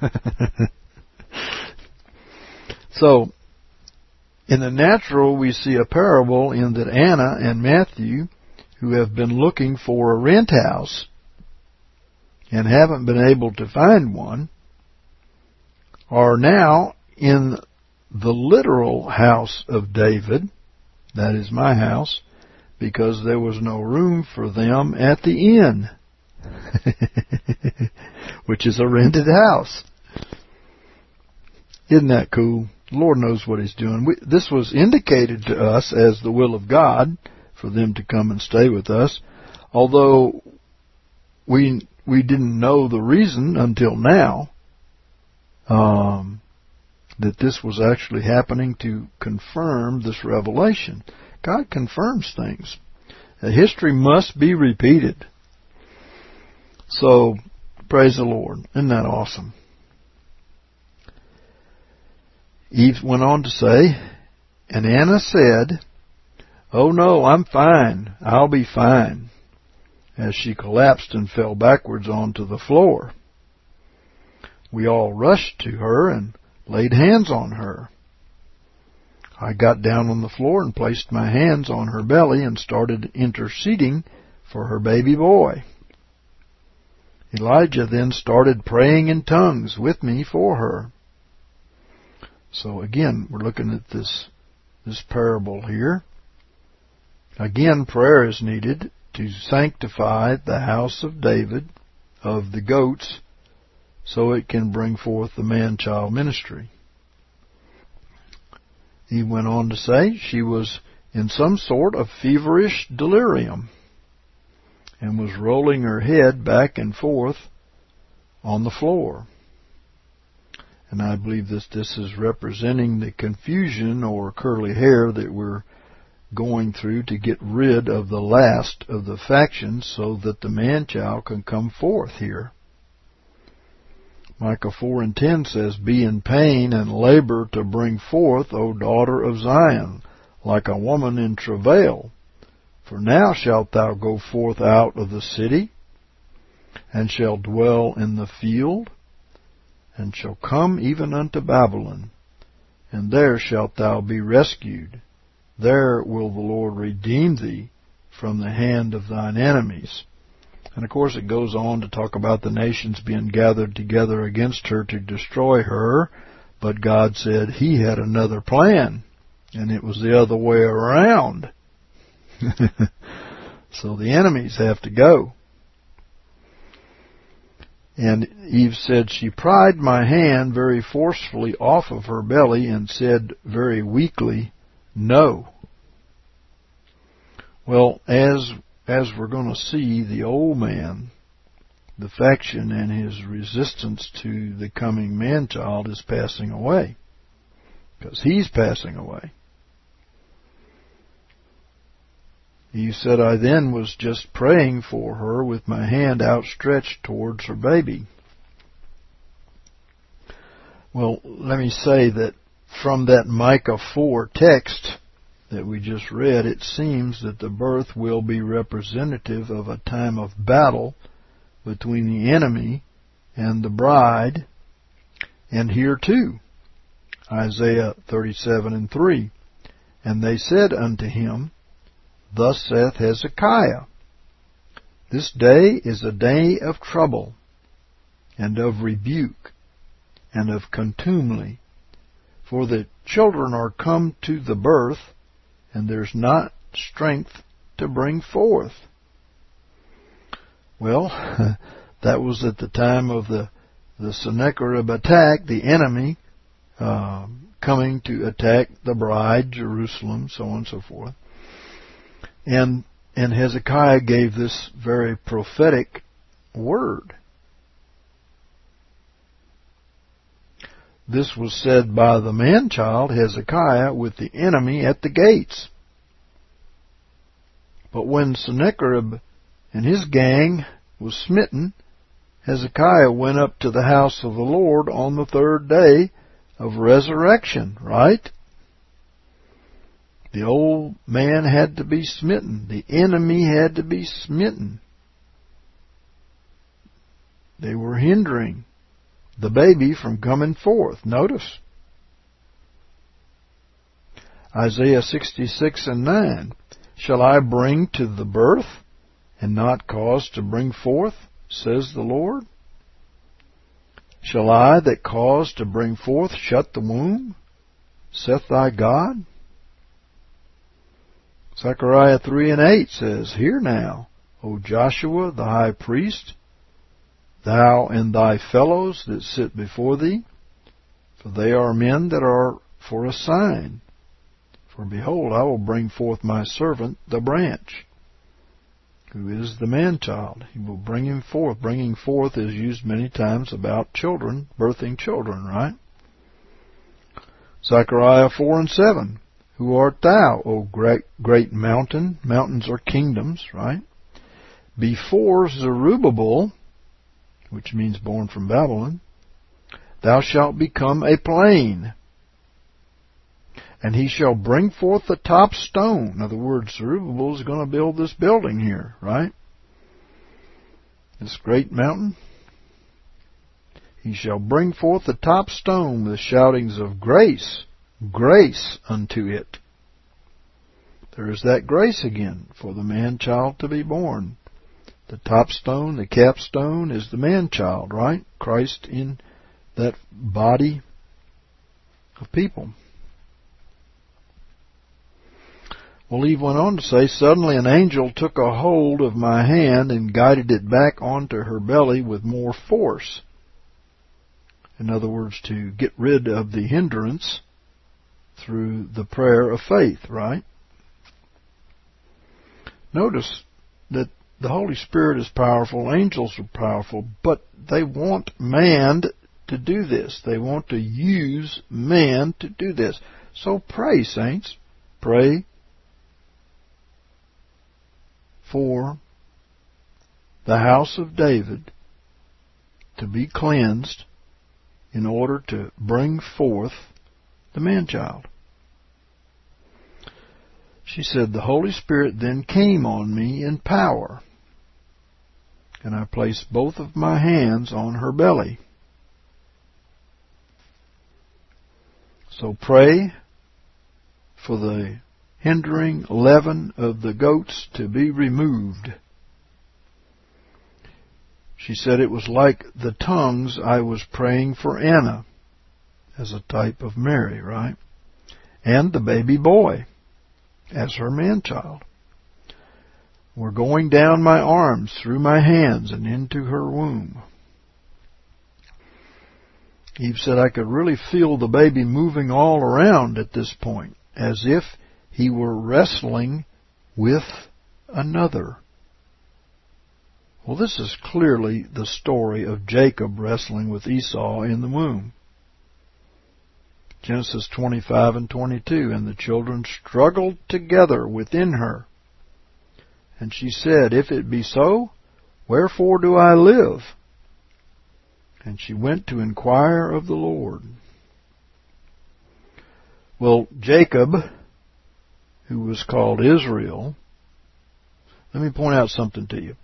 So, in the natural, we see a parable in that Anna and Matthew, who have been looking for a rent house and haven't been able to find one, are now in the literal house of David, that is my house, because there was no room for them at the inn, which is a rented house. Isn't that cool? The Lord knows what He's doing. This was indicated to us as the will of God for them to come and stay with us, although we didn't know the reason until now that this was actually happening to confirm this revelation. God confirms things. History must be repeated. So, praise the Lord. Isn't that awesome? Eve went on to say, and Anna said, "Oh no, I'm fine. I'll be fine," as she collapsed and fell backwards onto the floor. We all rushed to her and laid hands on her. I got down on the floor and placed my hands on her belly and started interceding for her baby boy. Elijah then started praying in tongues with me for her. So again, we're looking at this parable here. Again, prayer is needed to sanctify the house of David, of the goats, so it can bring forth the man-child ministry. He went on to say she was in some sort of feverish delirium and was rolling her head back and forth on the floor. And I believe this is representing the confusion or curly hair that we're going through to get rid of the last of the factions so that the man-child can come forth here. Micah 4:10 says, "Be in pain and labor to bring forth, O daughter of Zion, like a woman in travail. For now shalt thou go forth out of the city, and shall dwell in the field, and shall come even unto Babylon, and there shalt thou be rescued. There will the Lord redeem thee from the hand of thine enemies." And of course it goes on to talk about the nations being gathered together against her to destroy her, but God said He had another plan, and it was the other way around. So the enemies have to go. And Eve said, she pried my hand very forcefully off of her belly and said very weakly, "No." Well, as we're going to see, the old man, the faction and his resistance to the coming man-child is passing away. Because he's passing away. He said, I then was just praying for her with my hand outstretched towards her baby. Well, let me say that from that Micah 4 text that we just read, it seems that the birth will be representative of a time of battle between the enemy and the bride. And here too, Isaiah 37:3, "And they said unto him, Thus saith Hezekiah, This day is a day of trouble, and of rebuke, and of contumely, for the children are come to the birth, and there's not strength to bring forth." Well, that was at the time of the Sennacherib attack, the enemy coming to attack the bride, Jerusalem, so on and so forth. And Hezekiah gave this very prophetic word. This was said by the man-child, Hezekiah, with the enemy at the gates. But when Sennacherib and his gang was smitten, Hezekiah went up to the house of the Lord on the third day of resurrection, right? The old man had to be smitten. The enemy had to be smitten. They were hindering the baby from coming forth. Notice Isaiah 66:9. Shall I bring to the birth and not cause to bring forth, says the Lord? Shall I that cause to bring forth shut the womb, saith thy God? Zechariah 3:8 says, Hear now, O Joshua the high priest, thou and thy fellows that sit before thee, for they are men that are for a sign. For behold, I will bring forth my servant, the branch, who is the man-child. He will bring him forth. Bringing forth is used many times about children, birthing children, right? Zechariah 4:7. Who art thou, O great mountain? Mountains are kingdoms, right? Before Zerubbabel, which means born from Babylon, thou shalt become a plain, and he shall bring forth the top stone. In other words, Zerubbabel is going to build this building here, right? This great mountain. He shall bring forth the top stone with shoutings of grace, grace unto it. There is that grace again for the man-child to be born. The top stone, the capstone is the man-child, right? Christ in that body of people. Well, Eve went on to say, Suddenly an angel took a hold of my hand and guided it back onto her belly with more force. In other words, to get rid of the hindrance through the prayer of faith, right? Notice that the Holy Spirit is powerful, angels are powerful, but they want man to do this. They want to use man to do this. So pray, saints. Pray for the house of David to be cleansed in order to bring forth the man-child. She said, The Holy Spirit then came on me in power, and I placed both of my hands on her belly. So pray for the hindering leaven of the goats to be removed. She said it was like the tongues I was praying for Anna, as a type of Mary, right? And the baby boy, as her man-child, were going down my arms, through my hands, and into her womb. Eve said I could really feel the baby moving all around at this point, as if he were wrestling with another. Well, this is clearly the story of Jacob wrestling with Esau in the womb. Genesis 25:22, and the children struggled together within her. And she said, If it be so, wherefore do I live? And she went to inquire of the Lord. Well, Jacob, who was called Israel, let me point out something to you.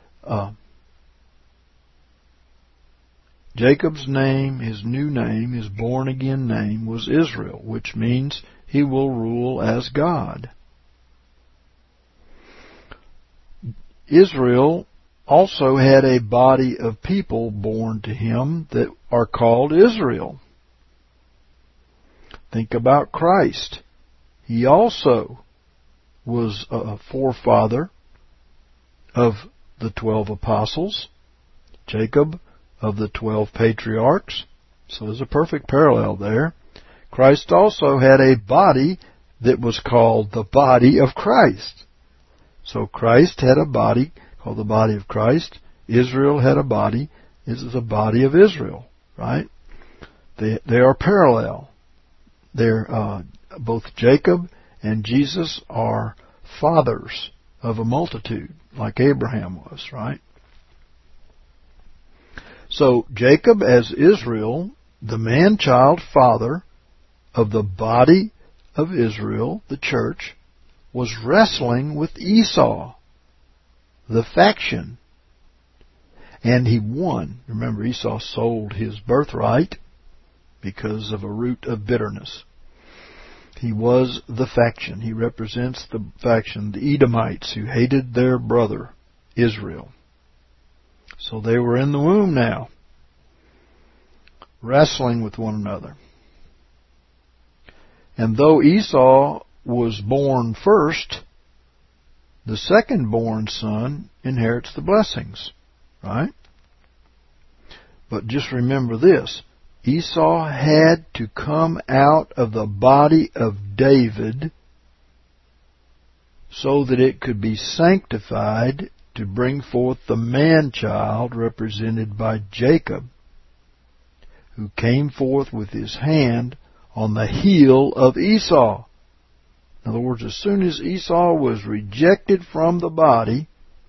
Jacob's name, his new name, his born-again name, was Israel, which means he will rule as God. Israel also had a body of people born to him that are called Israel. Think about Christ. He also was a forefather of the 12 apostles, Jacob of the 12 patriarchs. So there's a perfect parallel there. Christ also had a body that was called the body of Christ. So Christ had a body called the body of Christ. Israel had a body. This is a body of Israel, right? They are parallel. They're both Jacob and Jesus are fathers of a multitude, like Abraham was, right? So Jacob as Israel, the man-child father of the body of Israel, the church, was wrestling with Esau, the faction. And he won. Remember, Esau sold his birthright because of a root of bitterness. He was the faction. He represents the faction, the Edomites, who hated their brother, Israel. So they were in the womb now, wrestling with one another. And though Esau was born first, the second-born son inherits the blessings, right? But just remember this. Esau had to come out of the body of David so that it could be sanctified to bring forth the man-child represented by Jacob, who came forth with his hand on the heel of Esau. In other words, as soon as Esau was rejected from the body,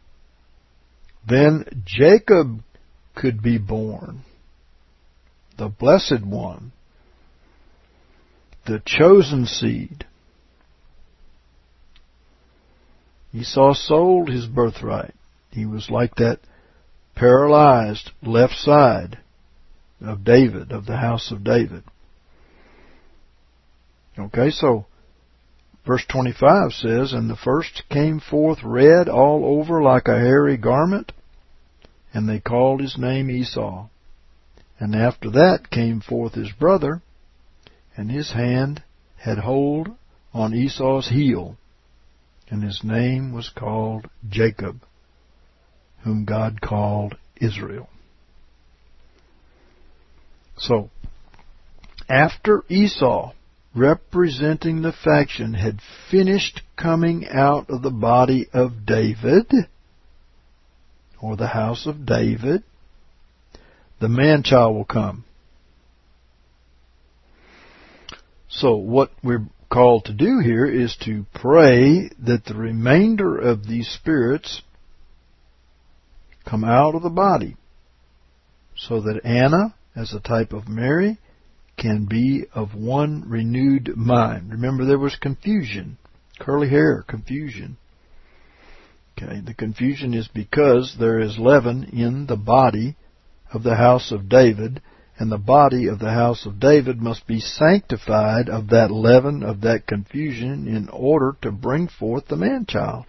then Jacob could be born, the blessed one, the chosen seed. Esau sold his birthright. He was like that paralyzed left side of David, of the house of David. Okay, so verse 25 says, "And the first came forth red all over like a hairy garment, and they called his name Esau. And after that came forth his brother, and his hand had hold on Esau's heel, and his name was called Jacob, whom God called Israel." So, after Esau, representing the faction, had finished coming out of the body of David, or the house of David, the man-child will come. So what we're called to do here is to pray that the remainder of these spirits come out of the body, so that Anna, as a type of Mary, can be of one renewed mind. Remember, there was confusion, curly hair, confusion. Okay, the confusion is because there is leaven in the body of the house of David, and the body of the house of David must be sanctified of that leaven, of that confusion, in order to bring forth the man-child.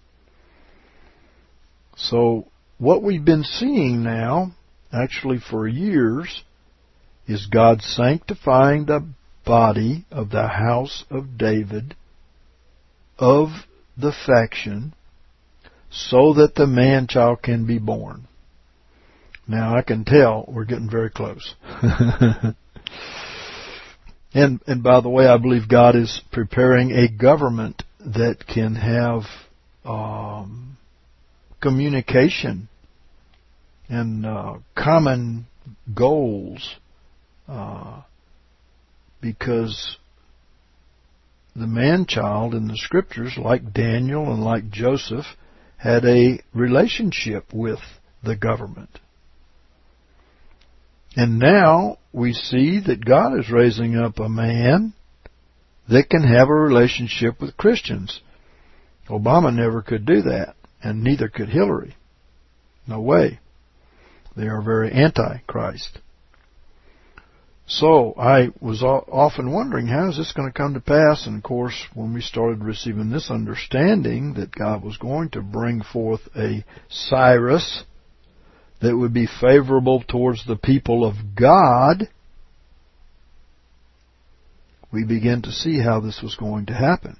So, what we've been seeing now, actually for years, is God sanctifying the body of the house of David, of the faction, so that the man-child can be born. Now I can tell we're getting very close. And by the way, I believe God is preparing a government that can have communication and common goals, because the man-child in the Scriptures, like Daniel and like Joseph, had a relationship with the government. And now we see that God is raising up a man that can have a relationship with Christians. Obama never could do that, and neither could Hillary. No way. They are very anti-Christ. So I was often wondering, how is this going to come to pass? And of course, when we started receiving this understanding that God was going to bring forth a Cyrus that would be favorable towards the people of God, we began to see how this was going to happen.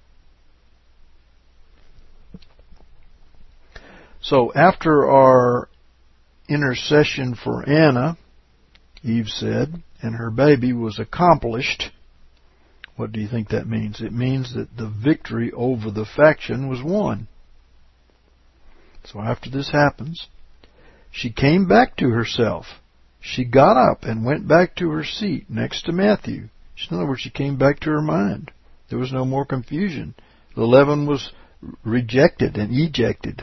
So after our intercession for Anna, Eve said, and her baby was accomplished, what do you think that means? It means that the victory over the faction was won. So after this happens, she came back to herself. She got up and went back to her seat next to Matthew. In other words, she came back to her mind. There was no more confusion. The leaven was rejected and ejected.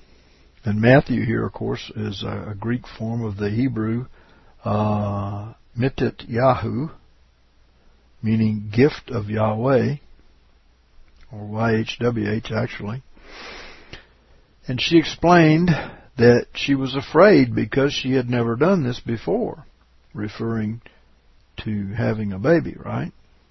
And Matthew here, of course, is a Greek form of the Hebrew Mitityahu, meaning gift of Yahweh, or YHWH actually. And she explained that she was afraid because she had never done this before, referring to having a baby, right?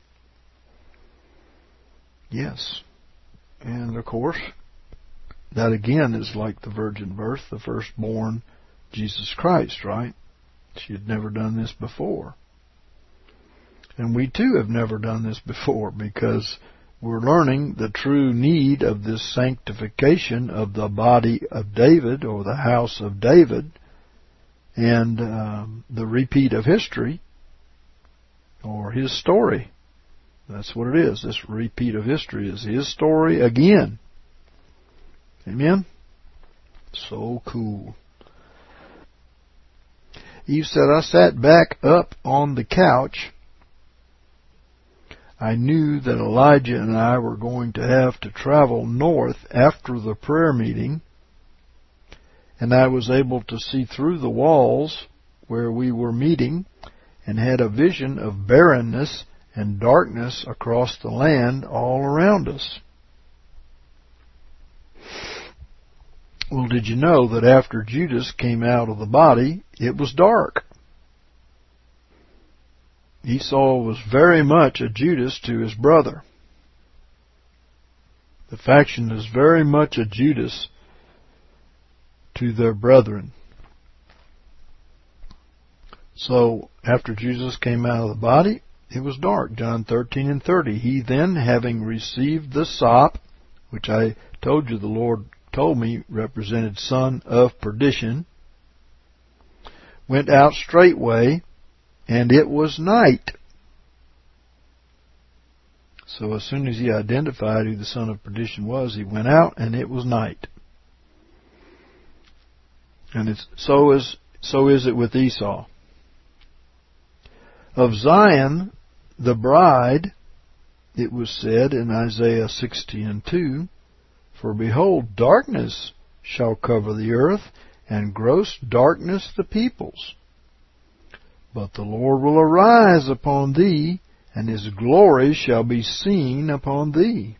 Yes. And of course, that again is like the virgin birth, the firstborn Jesus Christ, right? She had never done this before. And we too have never done this before, because we're learning the true need of this sanctification of the body of David, or the house of David, and the repeat of history, or his story. That's what it is. This repeat of history is his story again. Amen? So cool. Eve said, I sat back up on the couch. I knew that Elijah and I were going to have to travel north after the prayer meeting, and I was able to see through the walls where we were meeting and had a vision of barrenness and darkness across the land all around us. Well, did you know that after Judas came out of the body, it was dark? Esau was very much a Judas to his brother. The faction is very much a Judas to their brethren. So, after Jesus came out of the body, it was dark. John 13:30. He then, having received the sop, which I told you the Lord told me represented son of perdition, went out straightway, and it was night. So as soon as he identified who the son of perdition was, he went out, and it was night. And so is it with Esau. Of Zion, the bride, it was said in Isaiah 60:2, for behold, darkness shall cover the earth, and gross darkness the peoples. But the Lord will arise upon thee, and his glory shall be seen upon thee.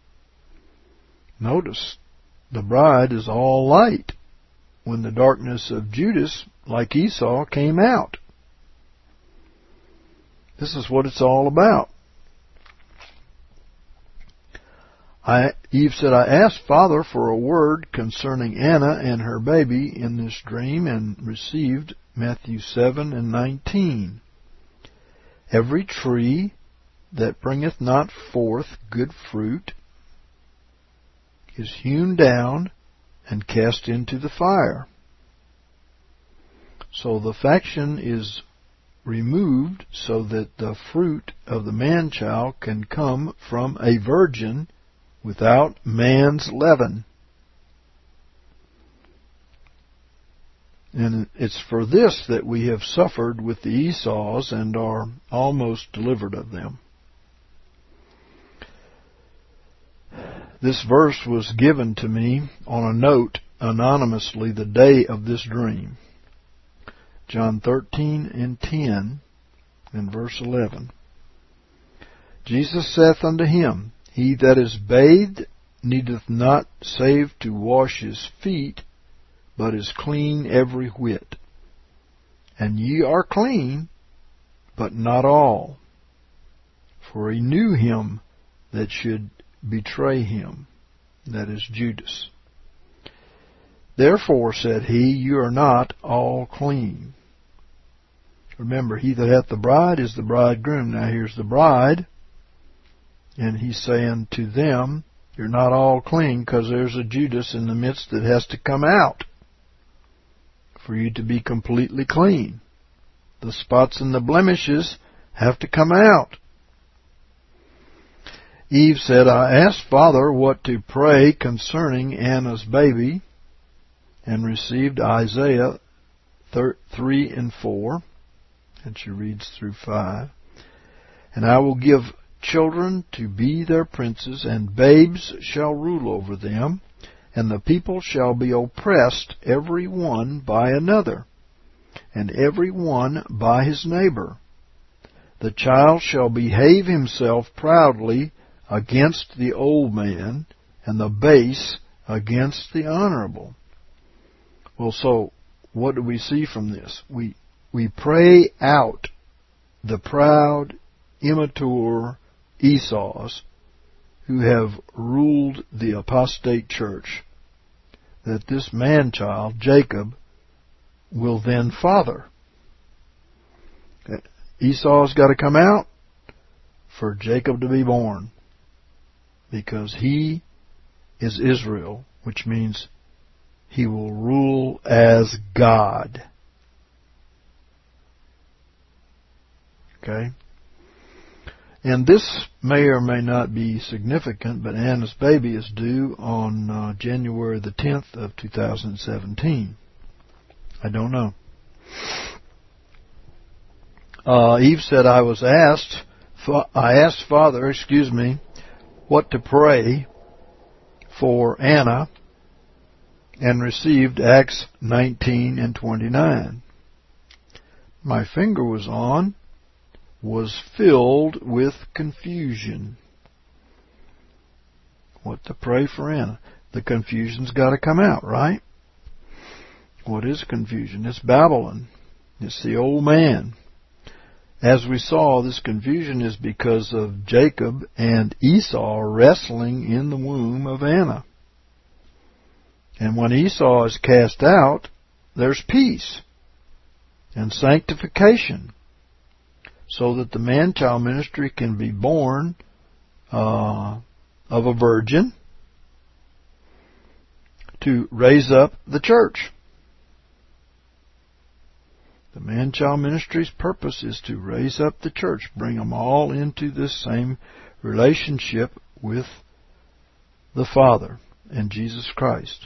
Notice, the bride is all light when the darkness of Judas, like Esau, came out. This is what it's all about. Eve said, I asked Father for a word concerning Anna and her baby in this dream, and received Matthew 7:19. Every tree that bringeth not forth good fruit is hewn down and cast into the fire. So the faction is removed so that the fruit of the man-child can come from a virgin without man's leaven. And it's for this that we have suffered with the Esau's and are almost delivered of them. This verse was given to me on a note anonymously the day of this dream. John 13:10 and verse 11. Jesus saith unto him, He that is bathed needeth not save to wash his feet, but is clean every whit. And ye are clean, but not all. For he knew him that should betray him, that is Judas. Therefore, said he, you are not all clean. Remember, he that hath the bride is the bridegroom. Now here's the bride, and he's saying to them, you're not all clean, because there's a Judas in the midst that has to come out for you to be completely clean. The spots and the blemishes have to come out. Eve said, I asked Father what to pray concerning Anna's baby, and received Isaiah 3:4, and she reads through 5. And I will give children to be their princes, and babes shall rule over them, and the people shall be oppressed every one by another. and every one by his neighbor. The child shall behave himself proudly against the old man, and the base against the honorable. Well, so what do we see from this? We pray out the proud, immature Esau's who have ruled the apostate church, that this man-child, Jacob, will then father. Esau's got to come out for Jacob to be born, because he is Israel, which means he will rule as God. Okay? And this may or may not be significant, but Anna's baby is due on January the 10th of 2017. I don't know. Eve said, I asked Father, what to pray for Anna, and received Acts 19 and 29. My finger was filled with confusion. What to pray for Anna? The confusion's got to come out, right? What is confusion? It's Babylon. It's the old man. As we saw, this confusion is because of Jacob and Esau wrestling in the womb of Anna. And when Esau is cast out, there's peace and sanctification, so that the man-child ministry can be born of a virgin to raise up the church. The man-child ministry's purpose is to raise up the church, bring them all into this same relationship with the Father and Jesus Christ.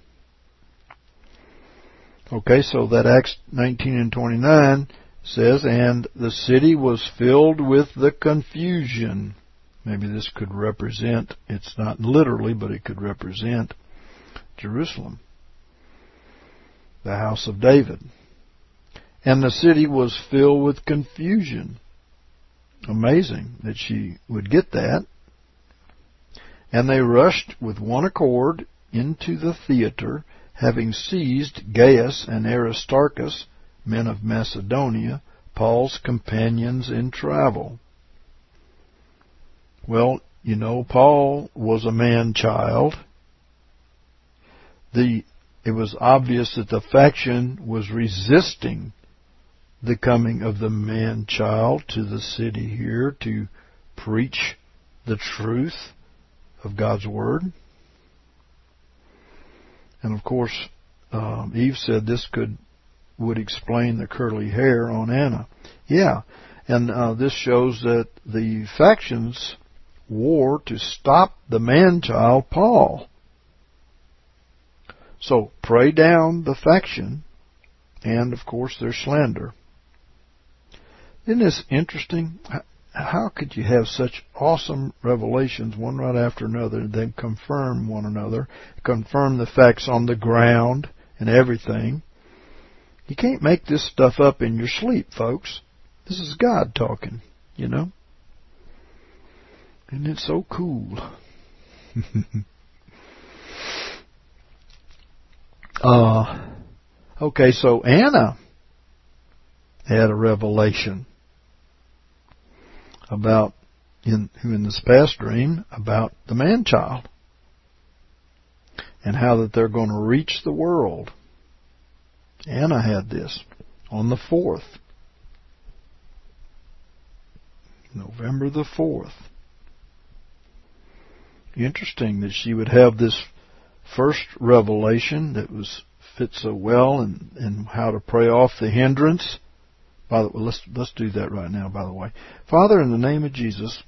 Okay, so that Acts 19 and 29 says, and the city was filled with the confusion. Maybe this could represent, it's not literally, but it could represent Jerusalem, the house of David. And the city was filled with confusion. Amazing that she would get that. And they rushed with one accord into the theater, having seized Gaius and Aristarchus, men of Macedonia, Paul's companions in travel. Well, you know, Paul was a man-child. It was obvious that the faction was resisting the coming of the man-child to the city here to preach the truth of God's Word. And of course, Eve said this would explain the curly hair on Anna. Yeah, and this shows that the factions war to stop the man-child Paul. So pray down the faction, and of course their slander. Isn't this interesting? How could you have such awesome revelations, one right after another, and then confirm one another, confirm the facts on the ground and everything? You can't make this stuff up in your sleep, folks. This is God talking, you know. Isn't it so cool? Okay, so Anna had a revelation about, in this past dream, about the man-child and how that they're going to reach the world. Anna had this on the 4th, November the 4th. Interesting that she would have this first revelation that fit so well, and how to pray off the hindrance. By the way, let's do that right now. By the way, Father, in the name of Jesus,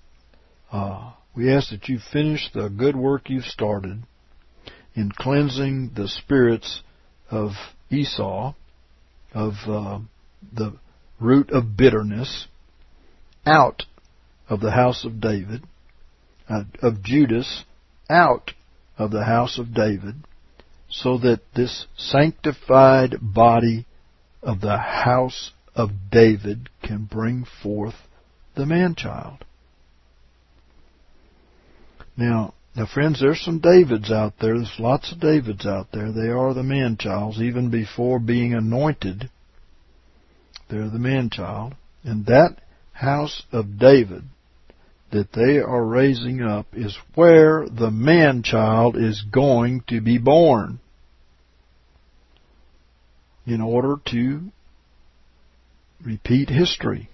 we ask that you finish the good work you've started in cleansing the spirits of Esau, of the root of bitterness, out of the house of David, of Judas, out of the house of David, so that this sanctified body of the house of David can bring forth the man-child. Now, friends, there's some Davids out there. There's lots of Davids out there. They are the man-childs. Even before being anointed, they're the man-child. And that house of David that they are raising up is where the man-child is going to be born in order to repeat history.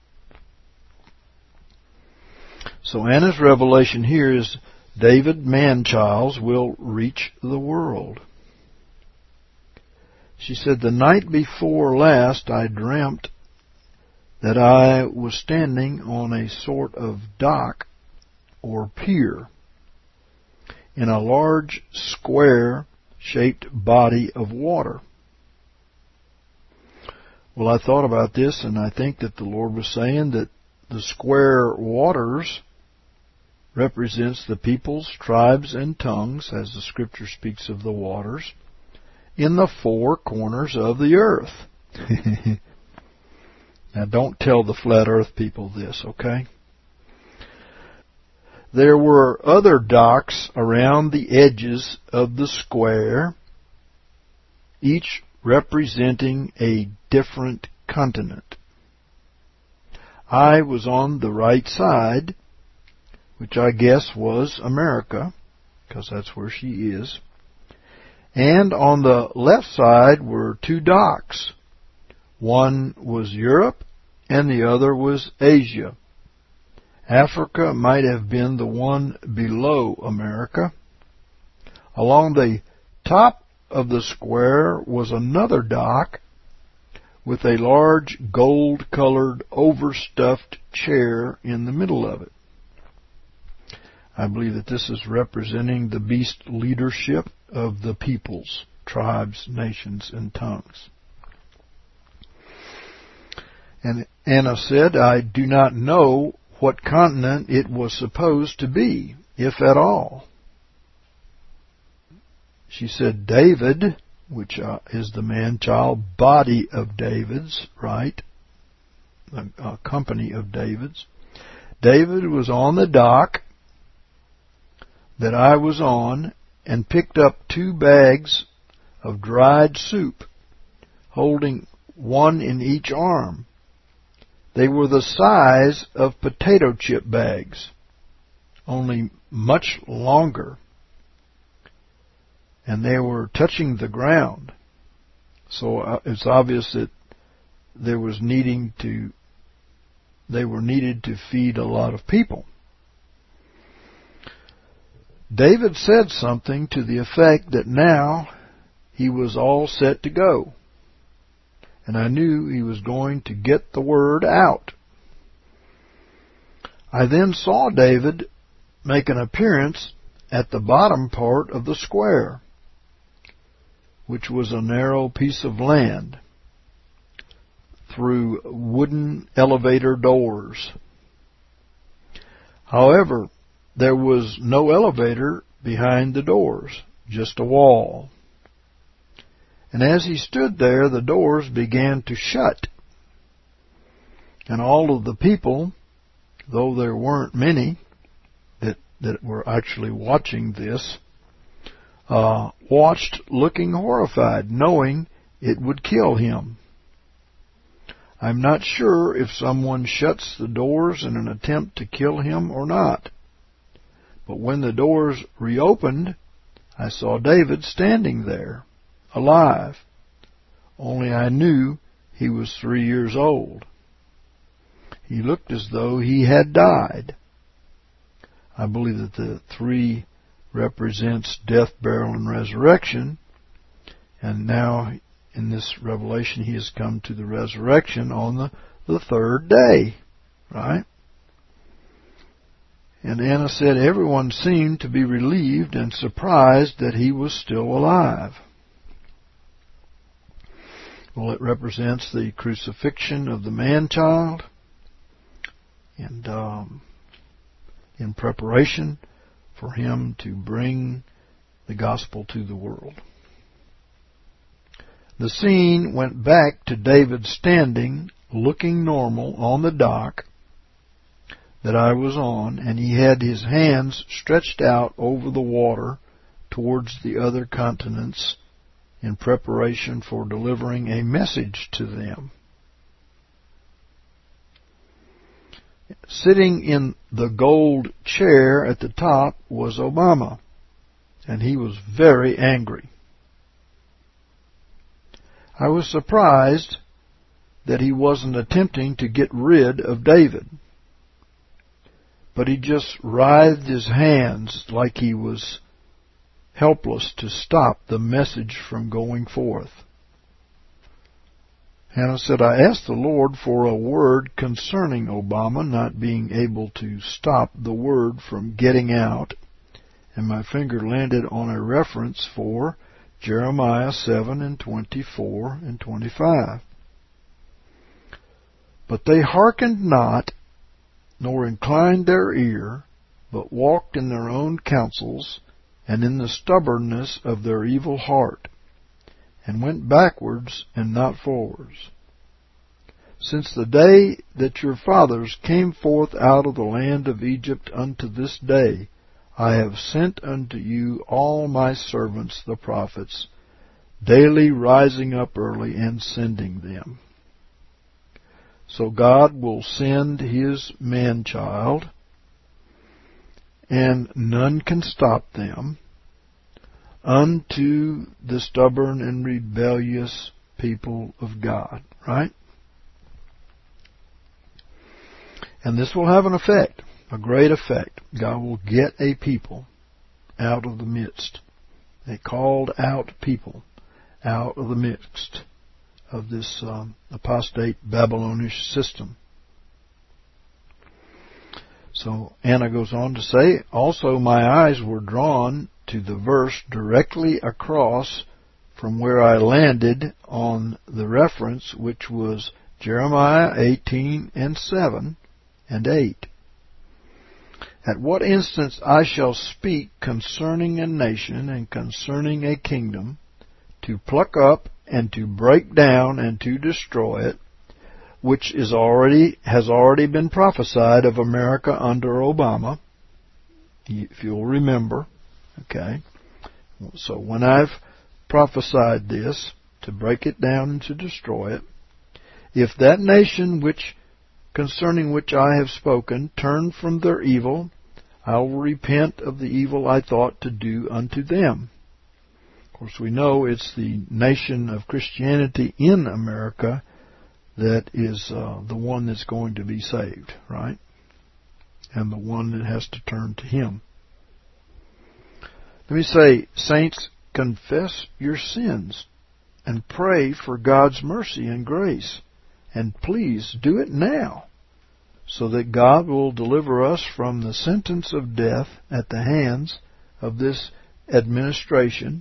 So Anna's revelation here is David man-childs will reach the world. She said, the night before last I dreamt that I was standing on a sort of dock or pier in a large square-shaped body of water. Well, I thought about this, and I think that the Lord was saying that the square waters represents the peoples, tribes, and tongues, as the Scripture speaks of the waters, in the four corners of the earth. Now, don't tell the flat earth people this, okay? There were other docks around the edges of the square, each representing a different continent. I was on the right side, which I guess was America, because that's where she is. And on the left side were two docks. One was Europe, and the other was Asia. Africa might have been the one below America. Along the top of the square was another dock with a large gold-colored overstuffed chair in the middle of it. I believe that this is representing the beast leadership of the peoples, tribes, nations, and tongues. And Anna said, I do not know what continent it was supposed to be, if at all. She said, David, which is the man-child body of David's, right? A company of David's. David was on the dock that I was on and picked up 2 bags of dried soup, holding one in each arm. They were the size of potato chip bags, only much longer, and they were touching the ground. So it's obvious that they were needed to feed a lot of people. David said something to the effect that now he was all set to go, and I knew he was going to get the word out. I then saw David make an appearance at the bottom part of the square, which was a narrow piece of land, through wooden elevator doors. However, there was no elevator behind the doors, just a wall. And as he stood there, the doors began to shut. And all of the people, though there weren't many that were actually watching this, watched looking horrified, knowing it would kill him. I'm not sure if someone shuts the doors in an attempt to kill him or not. But when the doors reopened, I saw David standing there, alive. Only I knew he was 3 years old. He looked as though he had died. I believe that the 3 represents death, burial, and resurrection. And now, in this revelation, he has come to the resurrection on the 3rd day. Right? And Anna said everyone seemed to be relieved and surprised that he was still alive. Well, it represents the crucifixion of the man-child, and in preparation for him to bring the gospel to the world. The scene went back to David standing, looking normal, on the dock that I was on, and he had his hands stretched out over the water towards the other continents in preparation for delivering a message to them. Sitting in the gold chair at the top was Obama, and he was very angry. I was surprised that he wasn't attempting to get rid of David, but he just writhed his hands like he was helpless to stop the message from going forth. Hannah said, I asked the Lord for a word concerning Obama not being able to stop the word from getting out, and my finger landed on a reference for Jeremiah 7 and 24 and 25. But they hearkened not, nor inclined their ear, but walked in their own counsels, and in the stubbornness of their evil heart, and went backwards and not forwards. Since the day that your fathers came forth out of the land of Egypt unto this day, I have sent unto you all my servants the prophets, daily rising up early and sending them. So God will send His man-child, and none can stop them, unto the stubborn and rebellious people of God. Right? And this will have an effect, a great effect. God will get a people out of the midst, a called out people out of the midst of this apostate Babylonish system. So Anna goes on to say, also my eyes were drawn to the verse directly across from where I landed on the reference, which was Jeremiah 18 and 7 and 8. At what instance I shall speak concerning a nation and concerning a kingdom, to pluck up and to break down and to destroy it, which has already been prophesied of America under Obama, if you'll remember. Okay. So when I've prophesied this, to break it down and to destroy it, if that nation concerning which I have spoken turn from their evil, I will repent of the evil I thought to do unto them. Of course, we know it's the nation of Christianity in America that is the one that's going to be saved, right? And the one that has to turn to Him. Let me say, saints, confess your sins and pray for God's mercy and grace. And please do it now, so that God will deliver us from the sentence of death at the hands of this administration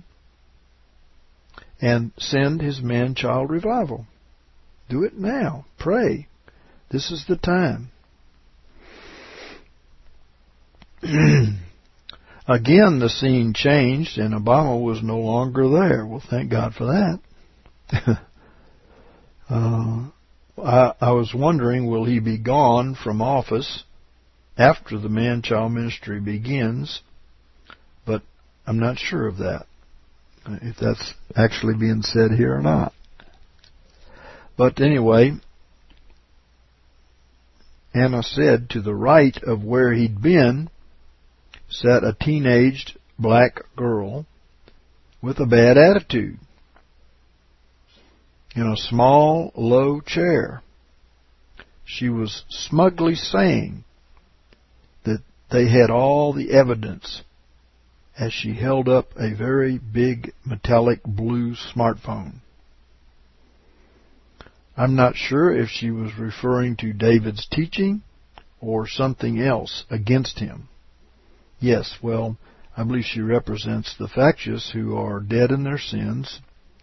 and send His man-child revival. Do it now. Pray. This is the time. Again, the scene changed, and Obama was no longer there. Well, thank God for that. I was wondering, will he be gone from office after the man-child ministry begins? But I'm not sure of that, if that's actually being said here or not. But anyway, Anna said to the right of where he'd been sat a teenaged black girl with a bad attitude in a small, low chair. She was smugly saying that they had all the evidence as she held up a very big metallic blue smartphone. I'm not sure if she was referring to David's teaching or something else against him. Yes, well, I believe she represents the factious who are dead in their sins,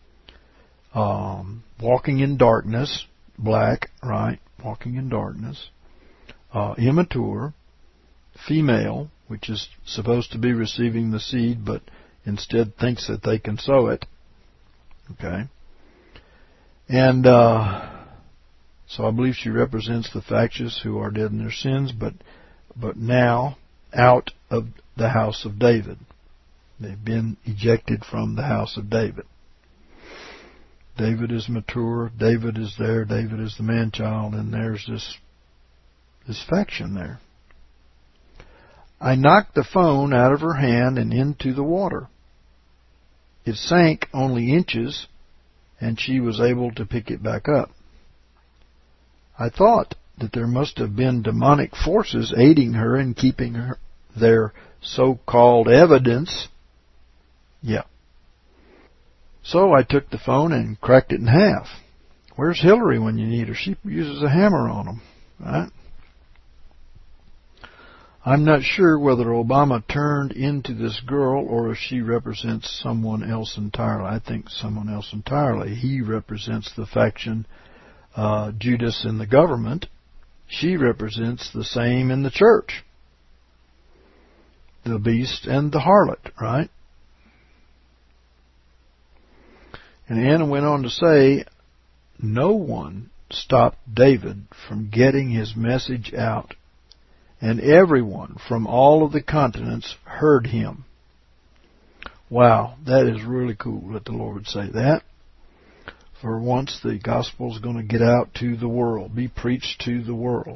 walking in darkness, black, right, walking in darkness, immature, female, which is supposed to be receiving the seed, but instead thinks that they can sow it, okay, And so I believe she represents the factious who are dead in their sins, but now out of the house of David. They've been ejected from the house of David. David is mature. David is there. David is the man-child, and there's this faction there. I knocked the phone out of her hand and into the water. It sank only inches, and she was able to pick it back up. I thought that there must have been demonic forces aiding her in keeping her their so-called evidence. Yeah. So I took the phone and cracked it in half. Where's Hillary when you need her? She uses a hammer on them, right? I'm not sure whether Obama turned into this girl or if she represents someone else entirely. I think someone else entirely. He represents the faction Judas in the government. She represents the same in the church. The beast and the harlot, right? And Anna went on to say, no one stopped David from getting his message out, and everyone from all of the continents heard him. Wow, that is really cool that the Lord would say that. For once the gospel is going to get out to the world, be preached to the world.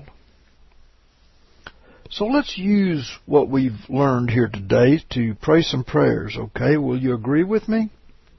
So let's use what we've learned here today to pray some prayers, okay? Will you agree with me?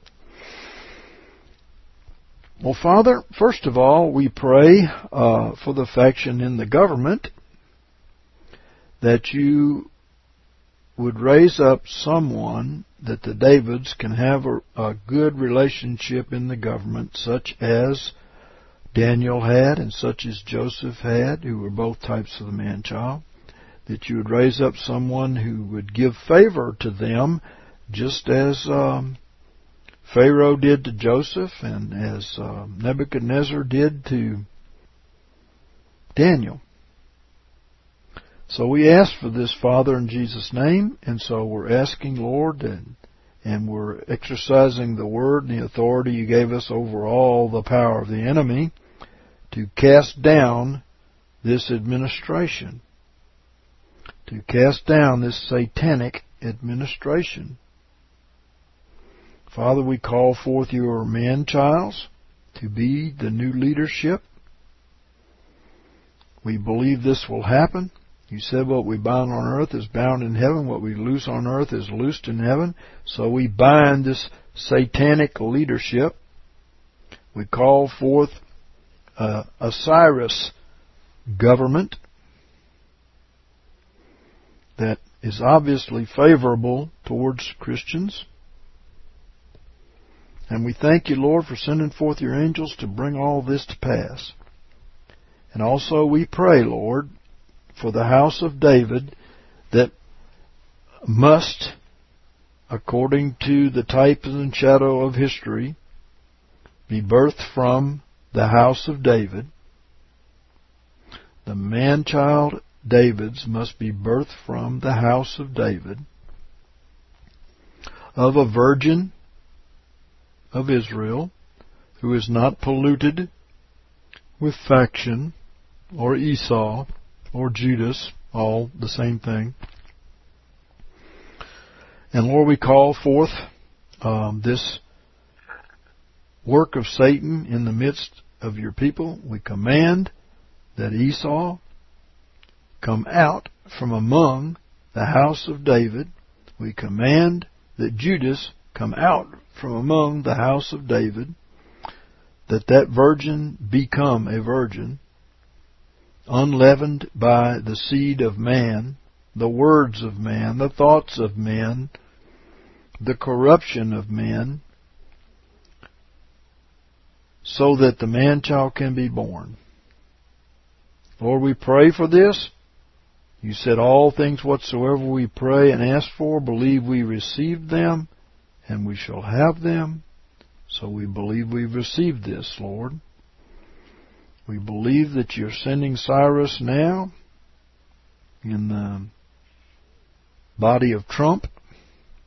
Well, Father, first of all, we pray for the faction in the government that you would raise up someone that the Davids can have a good relationship in the government, such as Daniel had and such as Joseph had, who were both types of the man-child, that you would raise up someone who would give favor to them, just as Pharaoh did to Joseph and as Nebuchadnezzar did to Daniel. So we ask for this, Father, in Jesus' name, and so we're asking, Lord, and we're exercising the word and the authority you gave us over all the power of the enemy to cast down this administration, to cast down this satanic administration. Father, we call forth your man-childs to be the new leadership. We believe this will happen. You said what we bind on earth is bound in heaven. What we loose on earth is loosed in heaven. So we bind this satanic leadership. We call forth a Cyrus government that is obviously favorable towards Christians. And we thank you, Lord, for sending forth your angels to bring all this to pass. And also we pray, Lord, for the house of David that must, according to the type and shadow of history, be birthed from the house of David. The man-child Davids must be birthed from the house of David, of a virgin of Israel, who is not polluted with faction or Esau or Judas, all the same thing. And Lord, we call forth this work of Satan in the midst of your people. We command that Esau come out from among the house of David. We command that Judas come out from among the house of David, that virgin become a virgin, unleavened by the seed of man, the words of man, the thoughts of men, the corruption of men, so that the man-child can be born. Lord, we pray for this. You said all things whatsoever we pray and ask for, believe we receive them, and we shall have them. So we believe we've received this, Lord. We believe that you're sending Cyrus now in the body of Trump.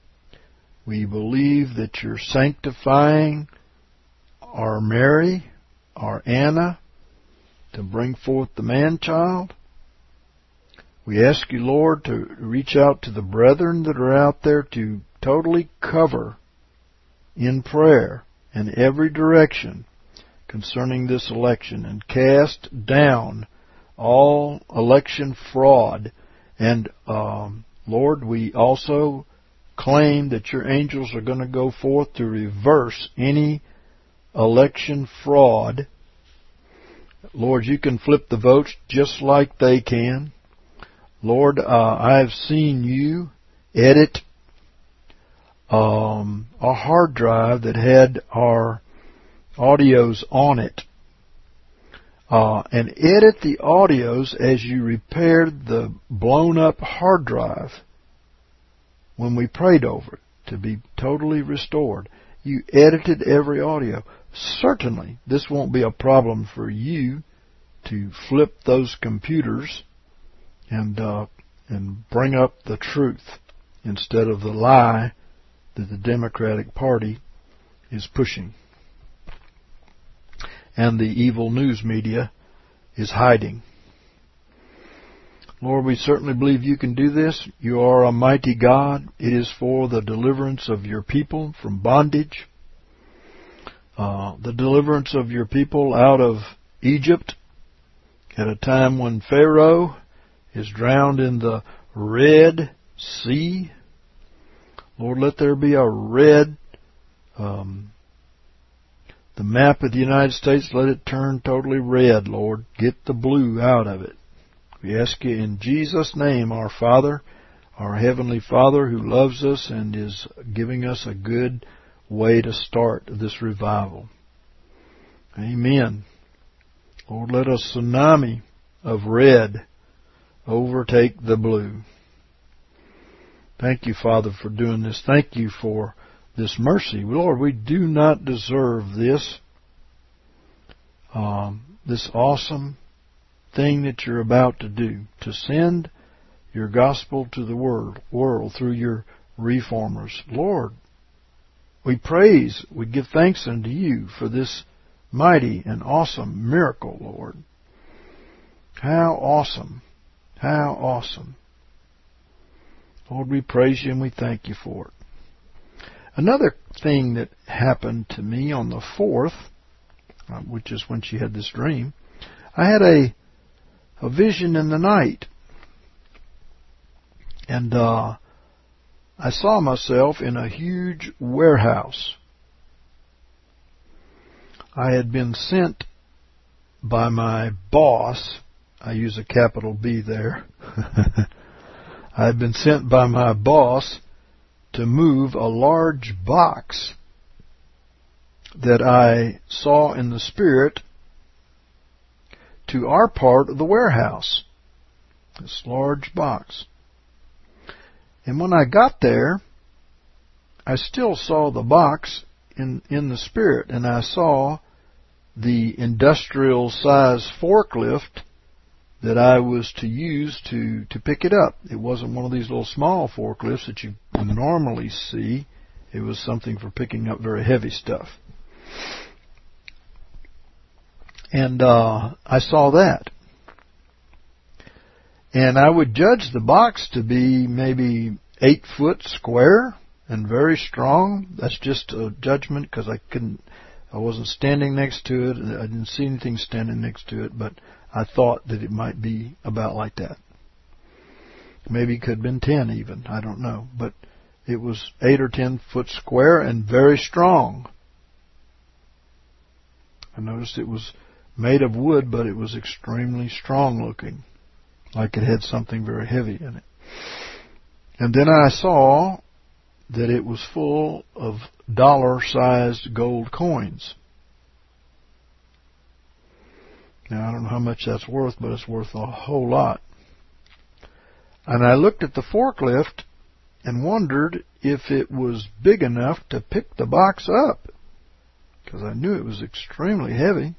We believe that you're sanctifying our Mary our Anna to bring forth the man-child. We ask you, Lord, to reach out to the brethren that are out there to totally cover in prayer in every direction concerning this election and cast down all election fraud. And, Lord, we also claim that your angels are going to go forth to reverse any election fraud. Lord, you can flip the votes just like they can. Lord, I have seen you edit a hard drive that had our audios on it, and edit the audios as you repaired the blown up hard drive when we prayed over it to be totally restored. You edited every audio. Certainly, this won't be a problem for you to flip those computers and bring up the truth instead of the lie that the Democratic Party is pushing and the evil news media is hiding. Lord, we certainly believe you can do this. You are a mighty God. It is for the deliverance of your people from bondage, the deliverance of your people out of Egypt at a time when Pharaoh is drowned in the Red Sea. Lord, let there be a red, the map of the United States, let it turn totally red, Lord. Get the blue out of it. We ask you in Jesus' name, our Father, our Heavenly Father who loves us and is giving us a good way to start this revival. Amen. Lord, let a tsunami of red overtake the blue. Thank you, Father, for doing this. Thank you for this mercy. Lord, we do not deserve this, this awesome thing that you're about to do, to send your gospel to the world through your reformers. Lord, we praise, we give thanks unto you for this mighty and awesome miracle, Lord. How awesome. How awesome. Lord, we praise you and we thank you for it. Another thing that happened to me on the 4th, which is when she had this dream, I had a vision in the night. And I saw myself in a huge warehouse. I had been sent by my boss. I use a capital B there. I had been sent by my boss to move a large box that I saw in the Spirit to our part of the warehouse. This large box. And when I got there, I still saw the box in the Spirit, and I saw the industrial size forklift that I was to use to pick it up. It wasn't one of these little small forklifts that you normally see. It was something for picking up very heavy stuff. And I saw that. And I would judge the box to be maybe 8 foot square and very strong. That's just a judgment because I wasn't standing next to it. I didn't see anything standing next to it, but I thought that it might be about like that. Maybe it could have been 10 even. I don't know. But it was 8 or 10 foot square and very strong. I noticed it was made of wood, but it was extremely strong looking, like it had something very heavy in it. And then I saw that it was full of dollar-sized gold coins. Now, I don't know how much that's worth, but it's worth a whole lot. And I looked at the forklift and wondered if it was big enough to pick the box up, because I knew it was extremely heavy.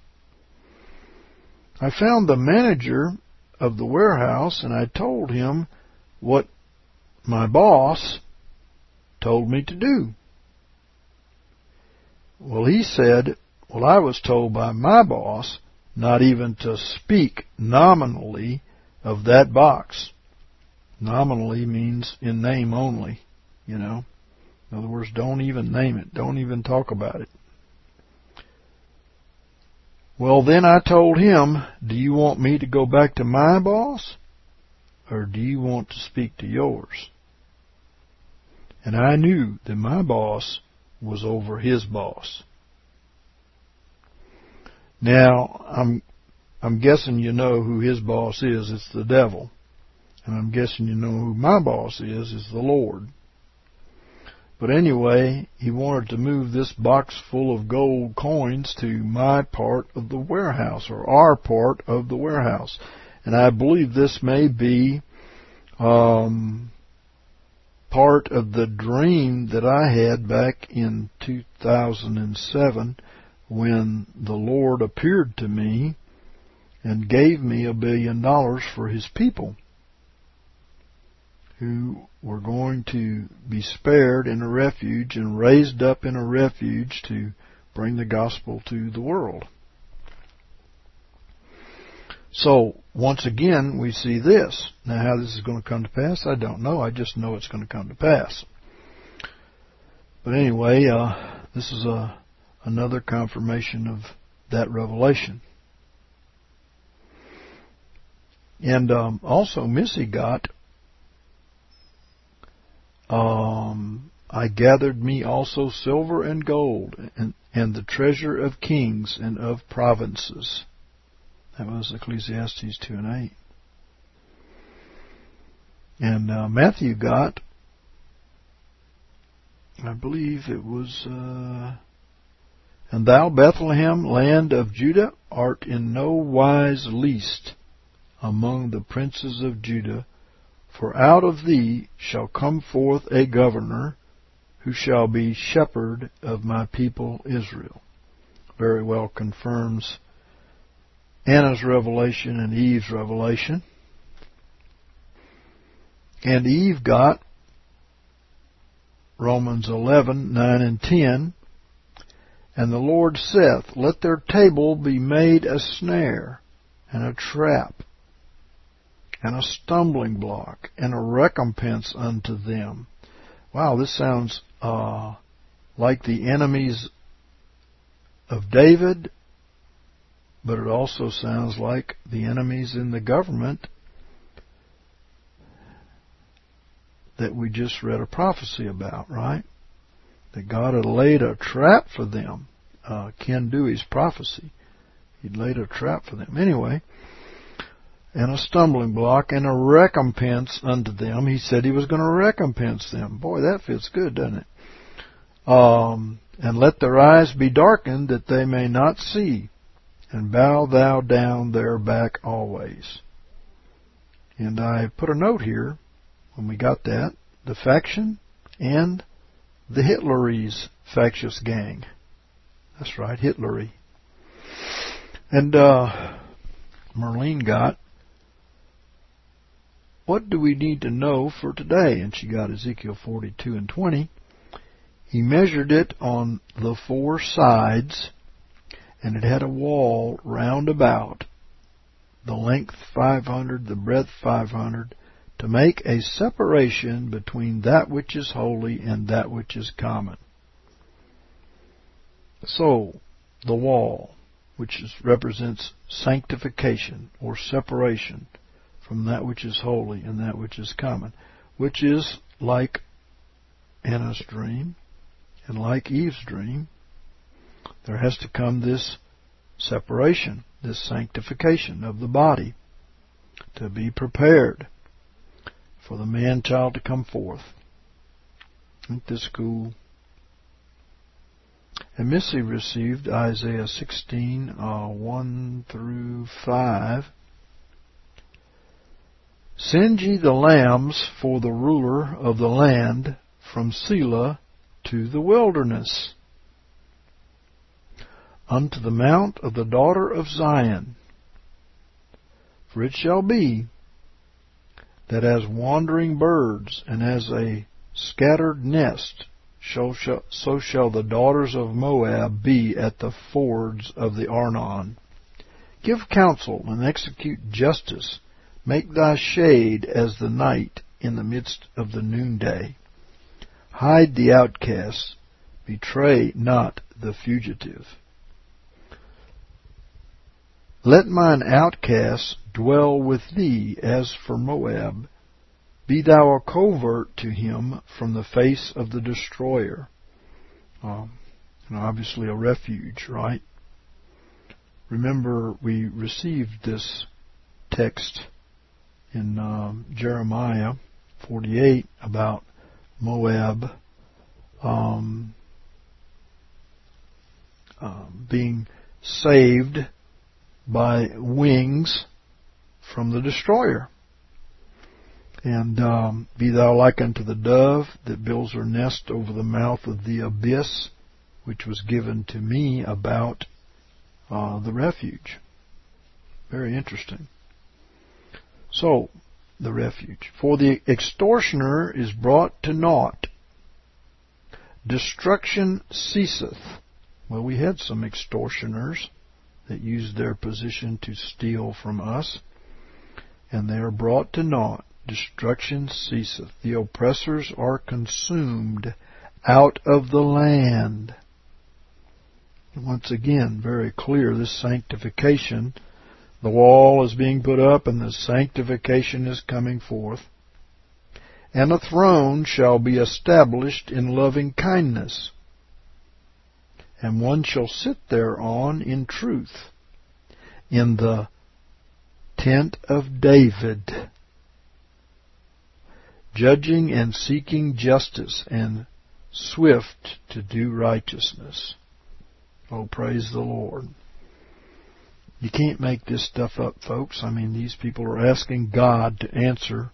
I found the manager of the warehouse, and I told him what my boss told me to do. Well, he said, Well, I was told by my boss not even to speak nominally of that box. Nominally means in name only, you know. In other words, don't even name it. Don't even talk about it. Well, then I told him, do you want me to go back to my boss, or do you want to speak to yours? And I knew that my boss was over his boss. Now, I'm guessing you know who his boss is. It's the devil. And I'm guessing you know who my boss is the Lord. But anyway, he wanted to move this box full of gold coins to my part of the warehouse, or our part of the warehouse. And I believe this may be part of the dream that I had back in 2007 when the Lord appeared to me and gave me $1 billion for His people who were going to be spared in a refuge and raised up in a refuge to bring the gospel to the world. So, once again, we see this. Now, how this is going to come to pass, I don't know. I just know it's going to come to pass. But anyway, this is another confirmation of that revelation. And also, Missy got, I gathered me also silver and gold, and the treasure of kings and of provinces. That was Ecclesiastes 2 and 8. And Matthew got, I believe it was, and thou, Bethlehem, land of Judah, art in no wise least among the princes of Judah, for out of thee shall come forth a governor, who shall be shepherd of my people Israel. Very well confirms Anna's revelation and Eve's revelation. And Eve got Romans 11, 9 and 10. And the Lord saith, let their table be made a snare, and a trap, and a stumbling block, and a recompense unto them. Wow, this sounds like the enemies of David, but it also sounds like the enemies in the government that we just read a prophecy about, right? That God had laid a trap for them. Ken Dewey's prophecy. He'd laid a trap for them. Anyway, and a stumbling block and a recompense unto them. He said he was going to recompense them. Boy, that fits good, doesn't it? And let their eyes be darkened that they may not see, and bow thou down their back always. And I put a note here when we got that, the faction and the Hitleries factious gang. That's right, Hitlery. And Merlene got, what do we need to know for today? And she got Ezekiel 42 and 20. He measured it on the 4 sides, and it had a wall round about, the length 500, the breadth 500, to make a separation between that which is holy and that which is common. So, the wall, which represents sanctification or separation from that which is holy and that which is common, which is like Anna's dream and like Eve's dream. There has to come this separation, this sanctification of the body to be prepared for the man-child to come forth. Isn't this cool? And Missy received Isaiah 16, 1 through 5. Send ye the lambs for the ruler of the land from Selah to the wilderness, unto the mount of the daughter of Zion. For it shall be that as wandering birds and as a scattered nest so shall the daughters of Moab be at the fords of the Arnon. Give counsel and execute justice. Make thy shade as the night in the midst of the noonday. Hide the outcast. Betray not the fugitive. Let mine outcast dwell with thee as for Moab. Be thou a covert to him from the face of the destroyer. Obviously a refuge, right? Remember, we received this text in Jeremiah 48 about Moab being saved by wings from the destroyer. And be thou like unto the dove that builds her nest over the mouth of the abyss, which was given to me about the refuge. Very interesting. So, the refuge. For the extortioner is brought to naught. Destruction ceaseth. Well, we had some extortioners that used their position to steal from us, and they are brought to naught. Destruction ceaseth. The oppressors are consumed out of the land. Once again, very clear, this sanctification. The wall is being put up and the sanctification is coming forth. And a throne shall be established in loving kindness, and one shall sit thereon in truth, in the tent of David, judging and seeking justice, and swift to do righteousness. Oh, praise the Lord. You can't make this stuff up, folks. I mean, these people are asking God to answer,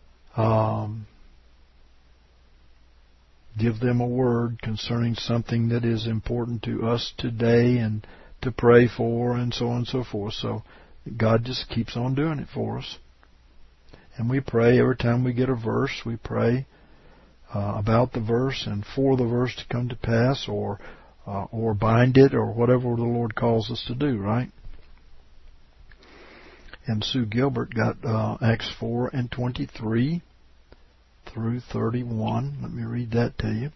give them a word concerning something that is important to us today and to pray for, and so on and so forth. So God just keeps on doing it for us. And we pray every time we get a verse, we pray about the verse and for the verse to come to pass, or bind it, or whatever the Lord calls us to do, right? And Sue Gilbert got Acts 4:23 through 31. Let me read that to you.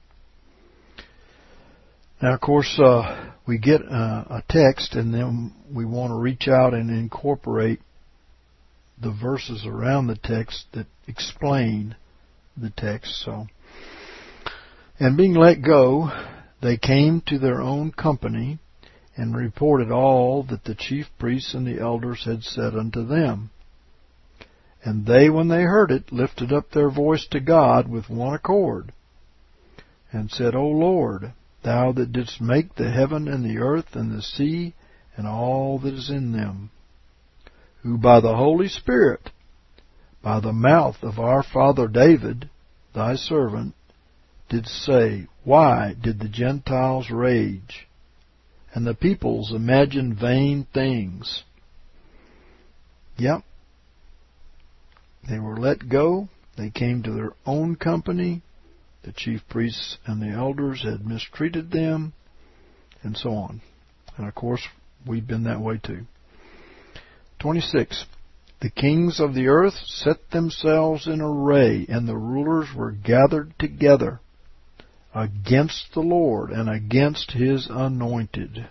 Now, of course, we get a text, and then we want to reach out and incorporate the verses around the text that explain the text. So, and being let go, they came to their own company and reported all that the chief priests and the elders had said unto them. And they, when they heard it, lifted up their voice to God with one accord, and said, O Lord, Thou that didst make the heaven and the earth and the sea and all that is in them, who by the Holy Spirit, by the mouth of our father David, Thy servant, did say, Why did the Gentiles rage, and the peoples imagine vain things? Yep. They were let go. They came to their own company. The chief priests and the elders had mistreated them, and so on. And of course, we've been that way too. 26. The kings of the earth set themselves in array, and the rulers were gathered together against the Lord and against His anointed.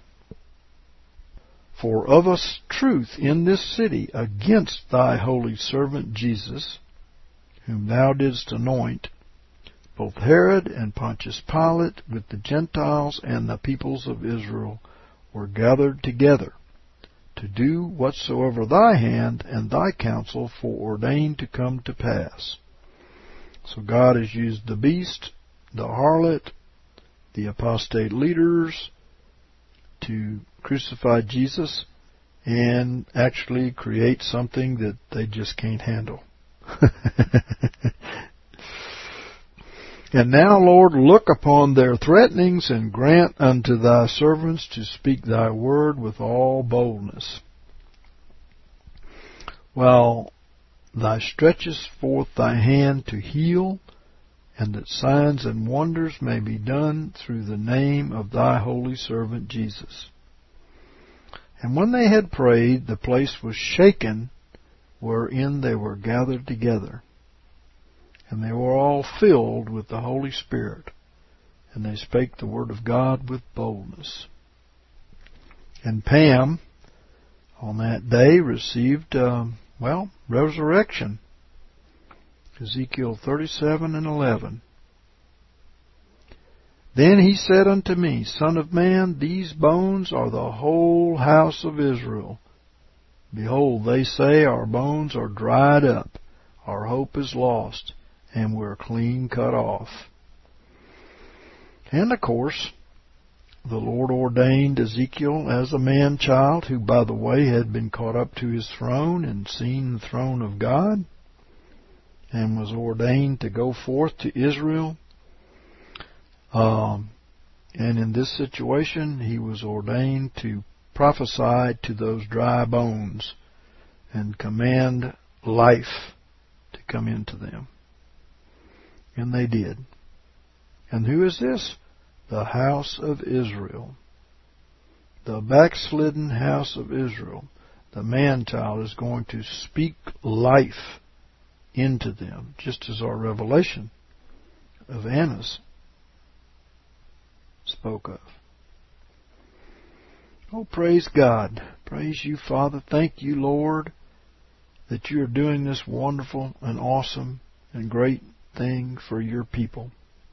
For of a truth in this city against Thy holy servant Jesus, whom Thou didst anoint, both Herod and Pontius Pilate with the Gentiles and the peoples of Israel were gathered together to do whatsoever Thy hand and Thy counsel foreordained to come to pass. So God has used the beast, the harlot, the apostate leaders to crucify Jesus and actually create something that they just can't handle. And now, Lord, look upon their threatenings and grant unto Thy servants to speak Thy word with all boldness. While Thou stretchest forth Thy hand to heal, and that signs and wonders may be done through the name of thy holy servant Jesus. And when they had prayed, the place was shaken wherein they were gathered together. And they were all filled with the Holy Spirit, and they spake the word of God with boldness. And Pam, on that day, received, resurrection. Ezekiel 37:11. Then he said unto me, Son of man, these bones are the whole house of Israel. Behold, they say, our bones are dried up, our hope is lost, and we're clean cut off. And of course, the Lord ordained Ezekiel as a man-child who, by the way, had been caught up to his throne and seen the throne of God, and was ordained to go forth to Israel. And in this situation, he was ordained to prophesy to those dry bones and command life to come into them. And they did. And who is this? The house of Israel. The backslidden house of Israel. The man-child is going to speak life into them, just as our revelation of Annas spoke of. Oh, praise God. Praise you, Father. Thank you, Lord, that you are doing this wonderful and awesome and great thing for your people.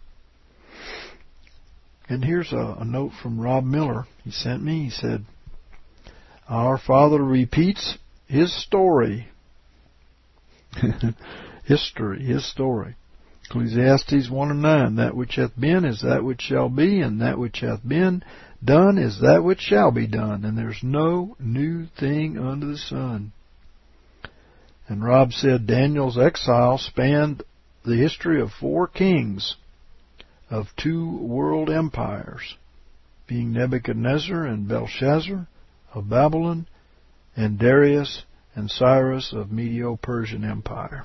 And here's a note from Rob Miller. He sent me. He said, our Father repeats his story. His story. Ecclesiastes 1:9. That which hath been is that which shall be, and that which hath been done is that which shall be done, and there's no new thing under the sun. And Rob said Daniel's exile spanned the history of 4 kings of 2 world empires, being Nebuchadnezzar and Belshazzar of Babylon, and Darius and Cyrus of Medo-Persian Empire.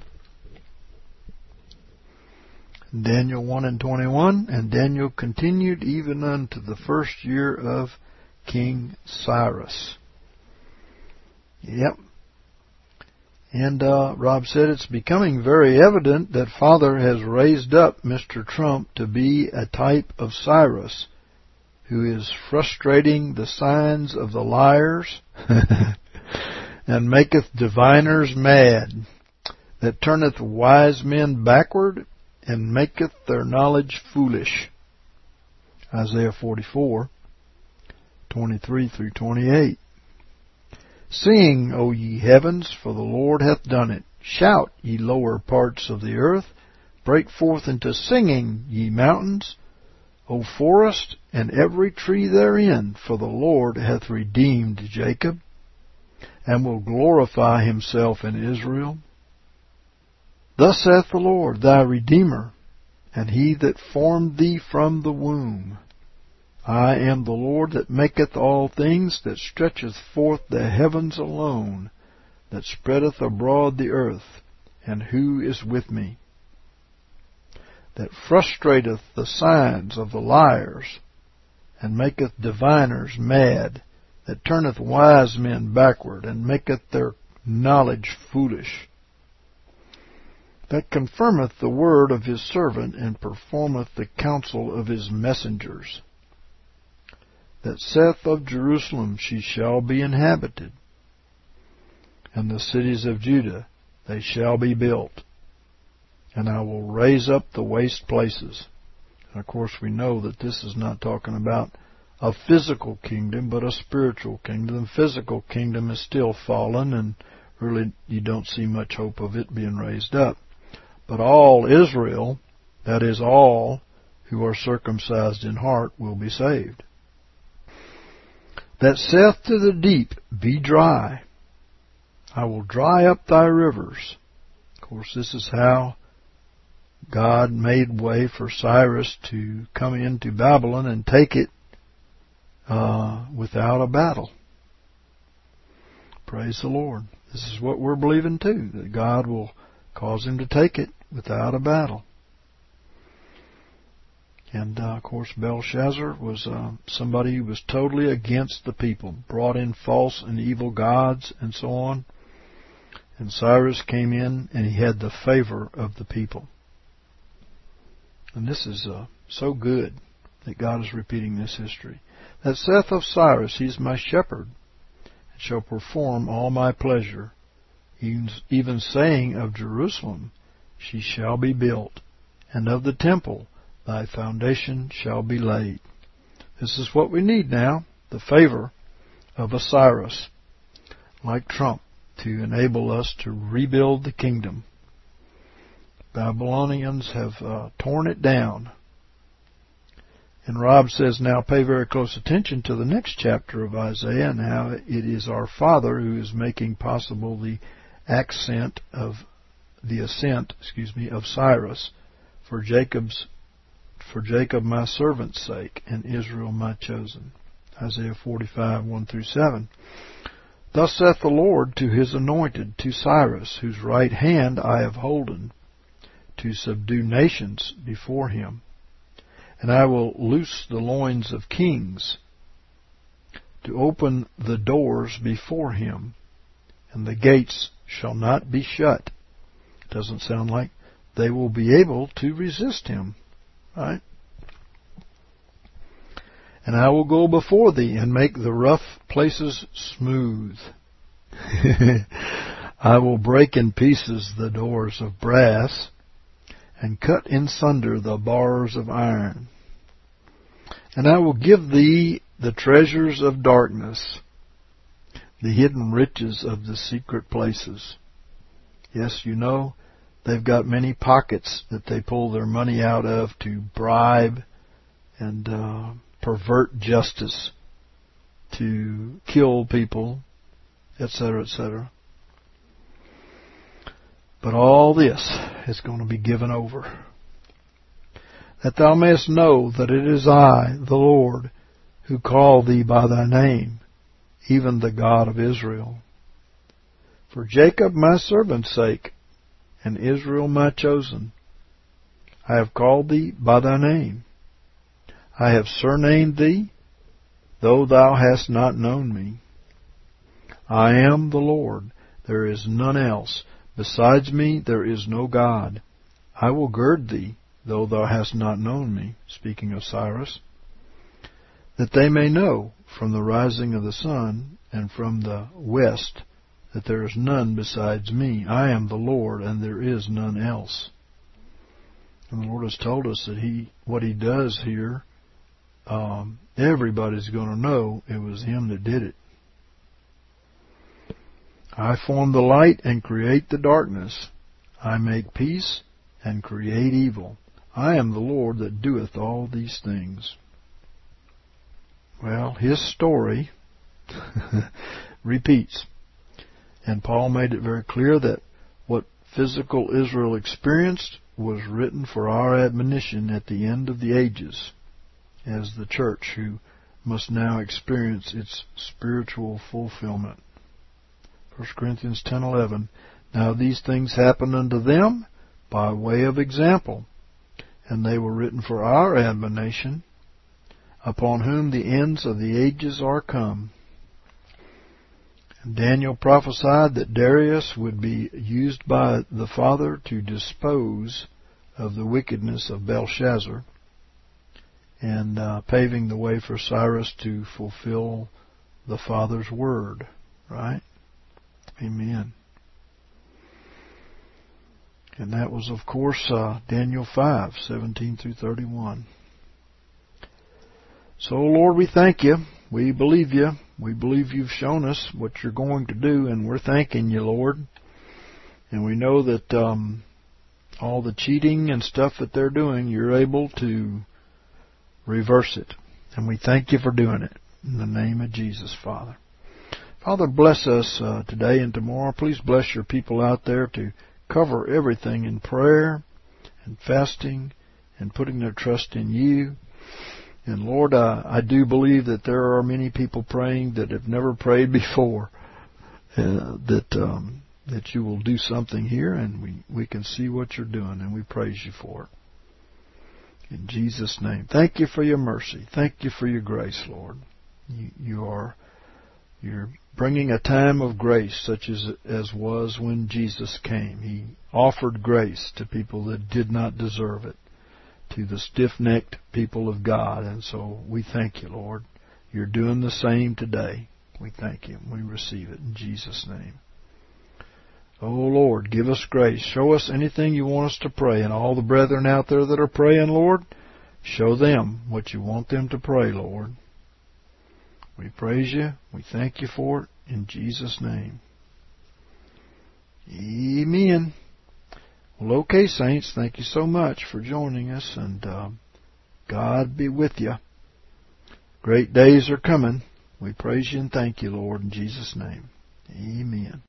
Daniel 1:21, and Daniel continued even unto the 1st year of King Cyrus. Yep. And Rob said it's becoming very evident that Father has raised up Mr. Trump to be a type of Cyrus, who is frustrating the signs of the liars and maketh diviners mad, that turneth wise men backward and maketh their knowledge foolish. Isaiah 44:23-28. Sing, O ye heavens, for the Lord hath done it. Shout, ye lower parts of the earth. Break forth into singing, ye mountains. O forest, and every tree therein, for the Lord hath redeemed Jacob, and will glorify himself in Israel. Thus saith the Lord, thy Redeemer, and he that formed thee from the womb. I am the Lord that maketh all things, that stretcheth forth the heavens alone, that spreadeth abroad the earth, and who is with me? That frustrateth the signs of the liars, and maketh diviners mad, that turneth wise men backward, and maketh their knowledge foolish. That confirmeth the word of his servant, and performeth the counsel of his messengers. That saith of Jerusalem, she shall be inhabited, and the cities of Judah, they shall be built, and I will raise up the waste places. And of course we know that this is not talking about a physical kingdom, but a spiritual kingdom. The physical kingdom is still fallen, and really you don't see much hope of it being raised up. But all Israel, that is all who are circumcised in heart, will be saved. That saith to the deep, be dry. I will dry up thy rivers. Of course, this is how God made way for Cyrus to come into Babylon and take it without a battle. Praise the Lord. This is what we're believing too, that God will cause him to take it without a battle. And, of course, Belshazzar was somebody who was totally against the people, brought in false and evil gods and so on. And Cyrus came in and he had the favor of the people. And this is so good that God is repeating this history. That saith of Cyrus, He is my shepherd, and shall perform all my pleasure. Even saying of Jerusalem, she shall be built, and of the temple, thy foundation shall be laid. This is what we need now, the favor of a Cyrus, like Trump, to enable us to rebuild the kingdom. Babylonians have torn it down. And Rob says, now pay very close attention to the next chapter of Isaiah and how it is our Father who is making possible the ascent of Cyrus for Jacob my servant's sake, and Israel my chosen. Isaiah 45, 1 through 7. Thus saith the Lord to His anointed, to Cyrus, whose right hand I have holden, to subdue nations before him. And I will loose the loins of kings, to open the doors before him, and the gates shall not be shut. It doesn't sound like they will be able to resist him, right? And I will go before thee and make the rough places smooth. I will break in pieces the doors of brass and cut in sunder the bars of iron. And I will give thee the treasures of darkness, the hidden riches of the secret places. Yes, you know, they've got many pockets that they pull their money out of to bribe and pervert justice, to kill people, etc., etc. But all this is going to be given over, that thou mayest know that it is I, the Lord, who call thee by thy name, even the God of Israel. For Jacob my servant's sake, and Israel my chosen, I have called thee by thy name. I have surnamed thee, though thou hast not known me. I am the Lord, there is none else. Besides me there is no God. I will gird thee, though thou hast not known me, speaking of Cyrus, that they may know from the rising of the sun and from the west that there is none besides me. I am the Lord, and there is none else. And the Lord has told us that what He does here, everybody's going to know it was Him that did it. I form the light and create the darkness. I make peace and create evil. I am the Lord that doeth all these things. Well, His story repeats. And Paul made it very clear that what physical Israel experienced was written for our admonition at the end of the ages, as the church who must now experience its spiritual fulfillment. 1 Corinthians 10:11. Now these things happen unto them by way of example, and they were written for our admonition, upon whom the ends of the ages are come. And Daniel prophesied that Darius would be used by the Father to dispose of the wickedness of Belshazzar, and paving the way for Cyrus to fulfill the Father's word, right? Amen. And that was, of course, Daniel 5:17 through 31. So, Lord, we thank You. We believe You. We believe You've shown us what You're going to do, and we're thanking You, Lord. And we know that all the cheating and stuff that they're doing, You're able to reverse it. And we thank You for doing it. In the name of Jesus, Father. Father, bless us today and tomorrow. Please bless Your people out there to cover everything in prayer and fasting and putting their trust in You. And Lord, I do believe that there are many people praying that have never prayed before, that You will do something here, and we can see what You're doing, and we praise You for it. In Jesus' name. Thank you for your mercy. Thank you for your grace, Lord. You're bringing a time of grace such as was when Jesus came. He offered grace to people that did not deserve it, to the stiff-necked people of God. And so we thank you, Lord. You're doing the same today. We thank you. We receive it in Jesus' name. Oh, Lord, give us grace. Show us anything you want us to pray. And all the brethren out there that are praying, Lord, show them what you want them to pray, Lord. We praise you. We thank you for it in Jesus' name. Amen. Well, okay, saints, thank you so much for joining us, and God be with you. Great days are coming. We praise you and thank you, Lord, in Jesus' name. Amen.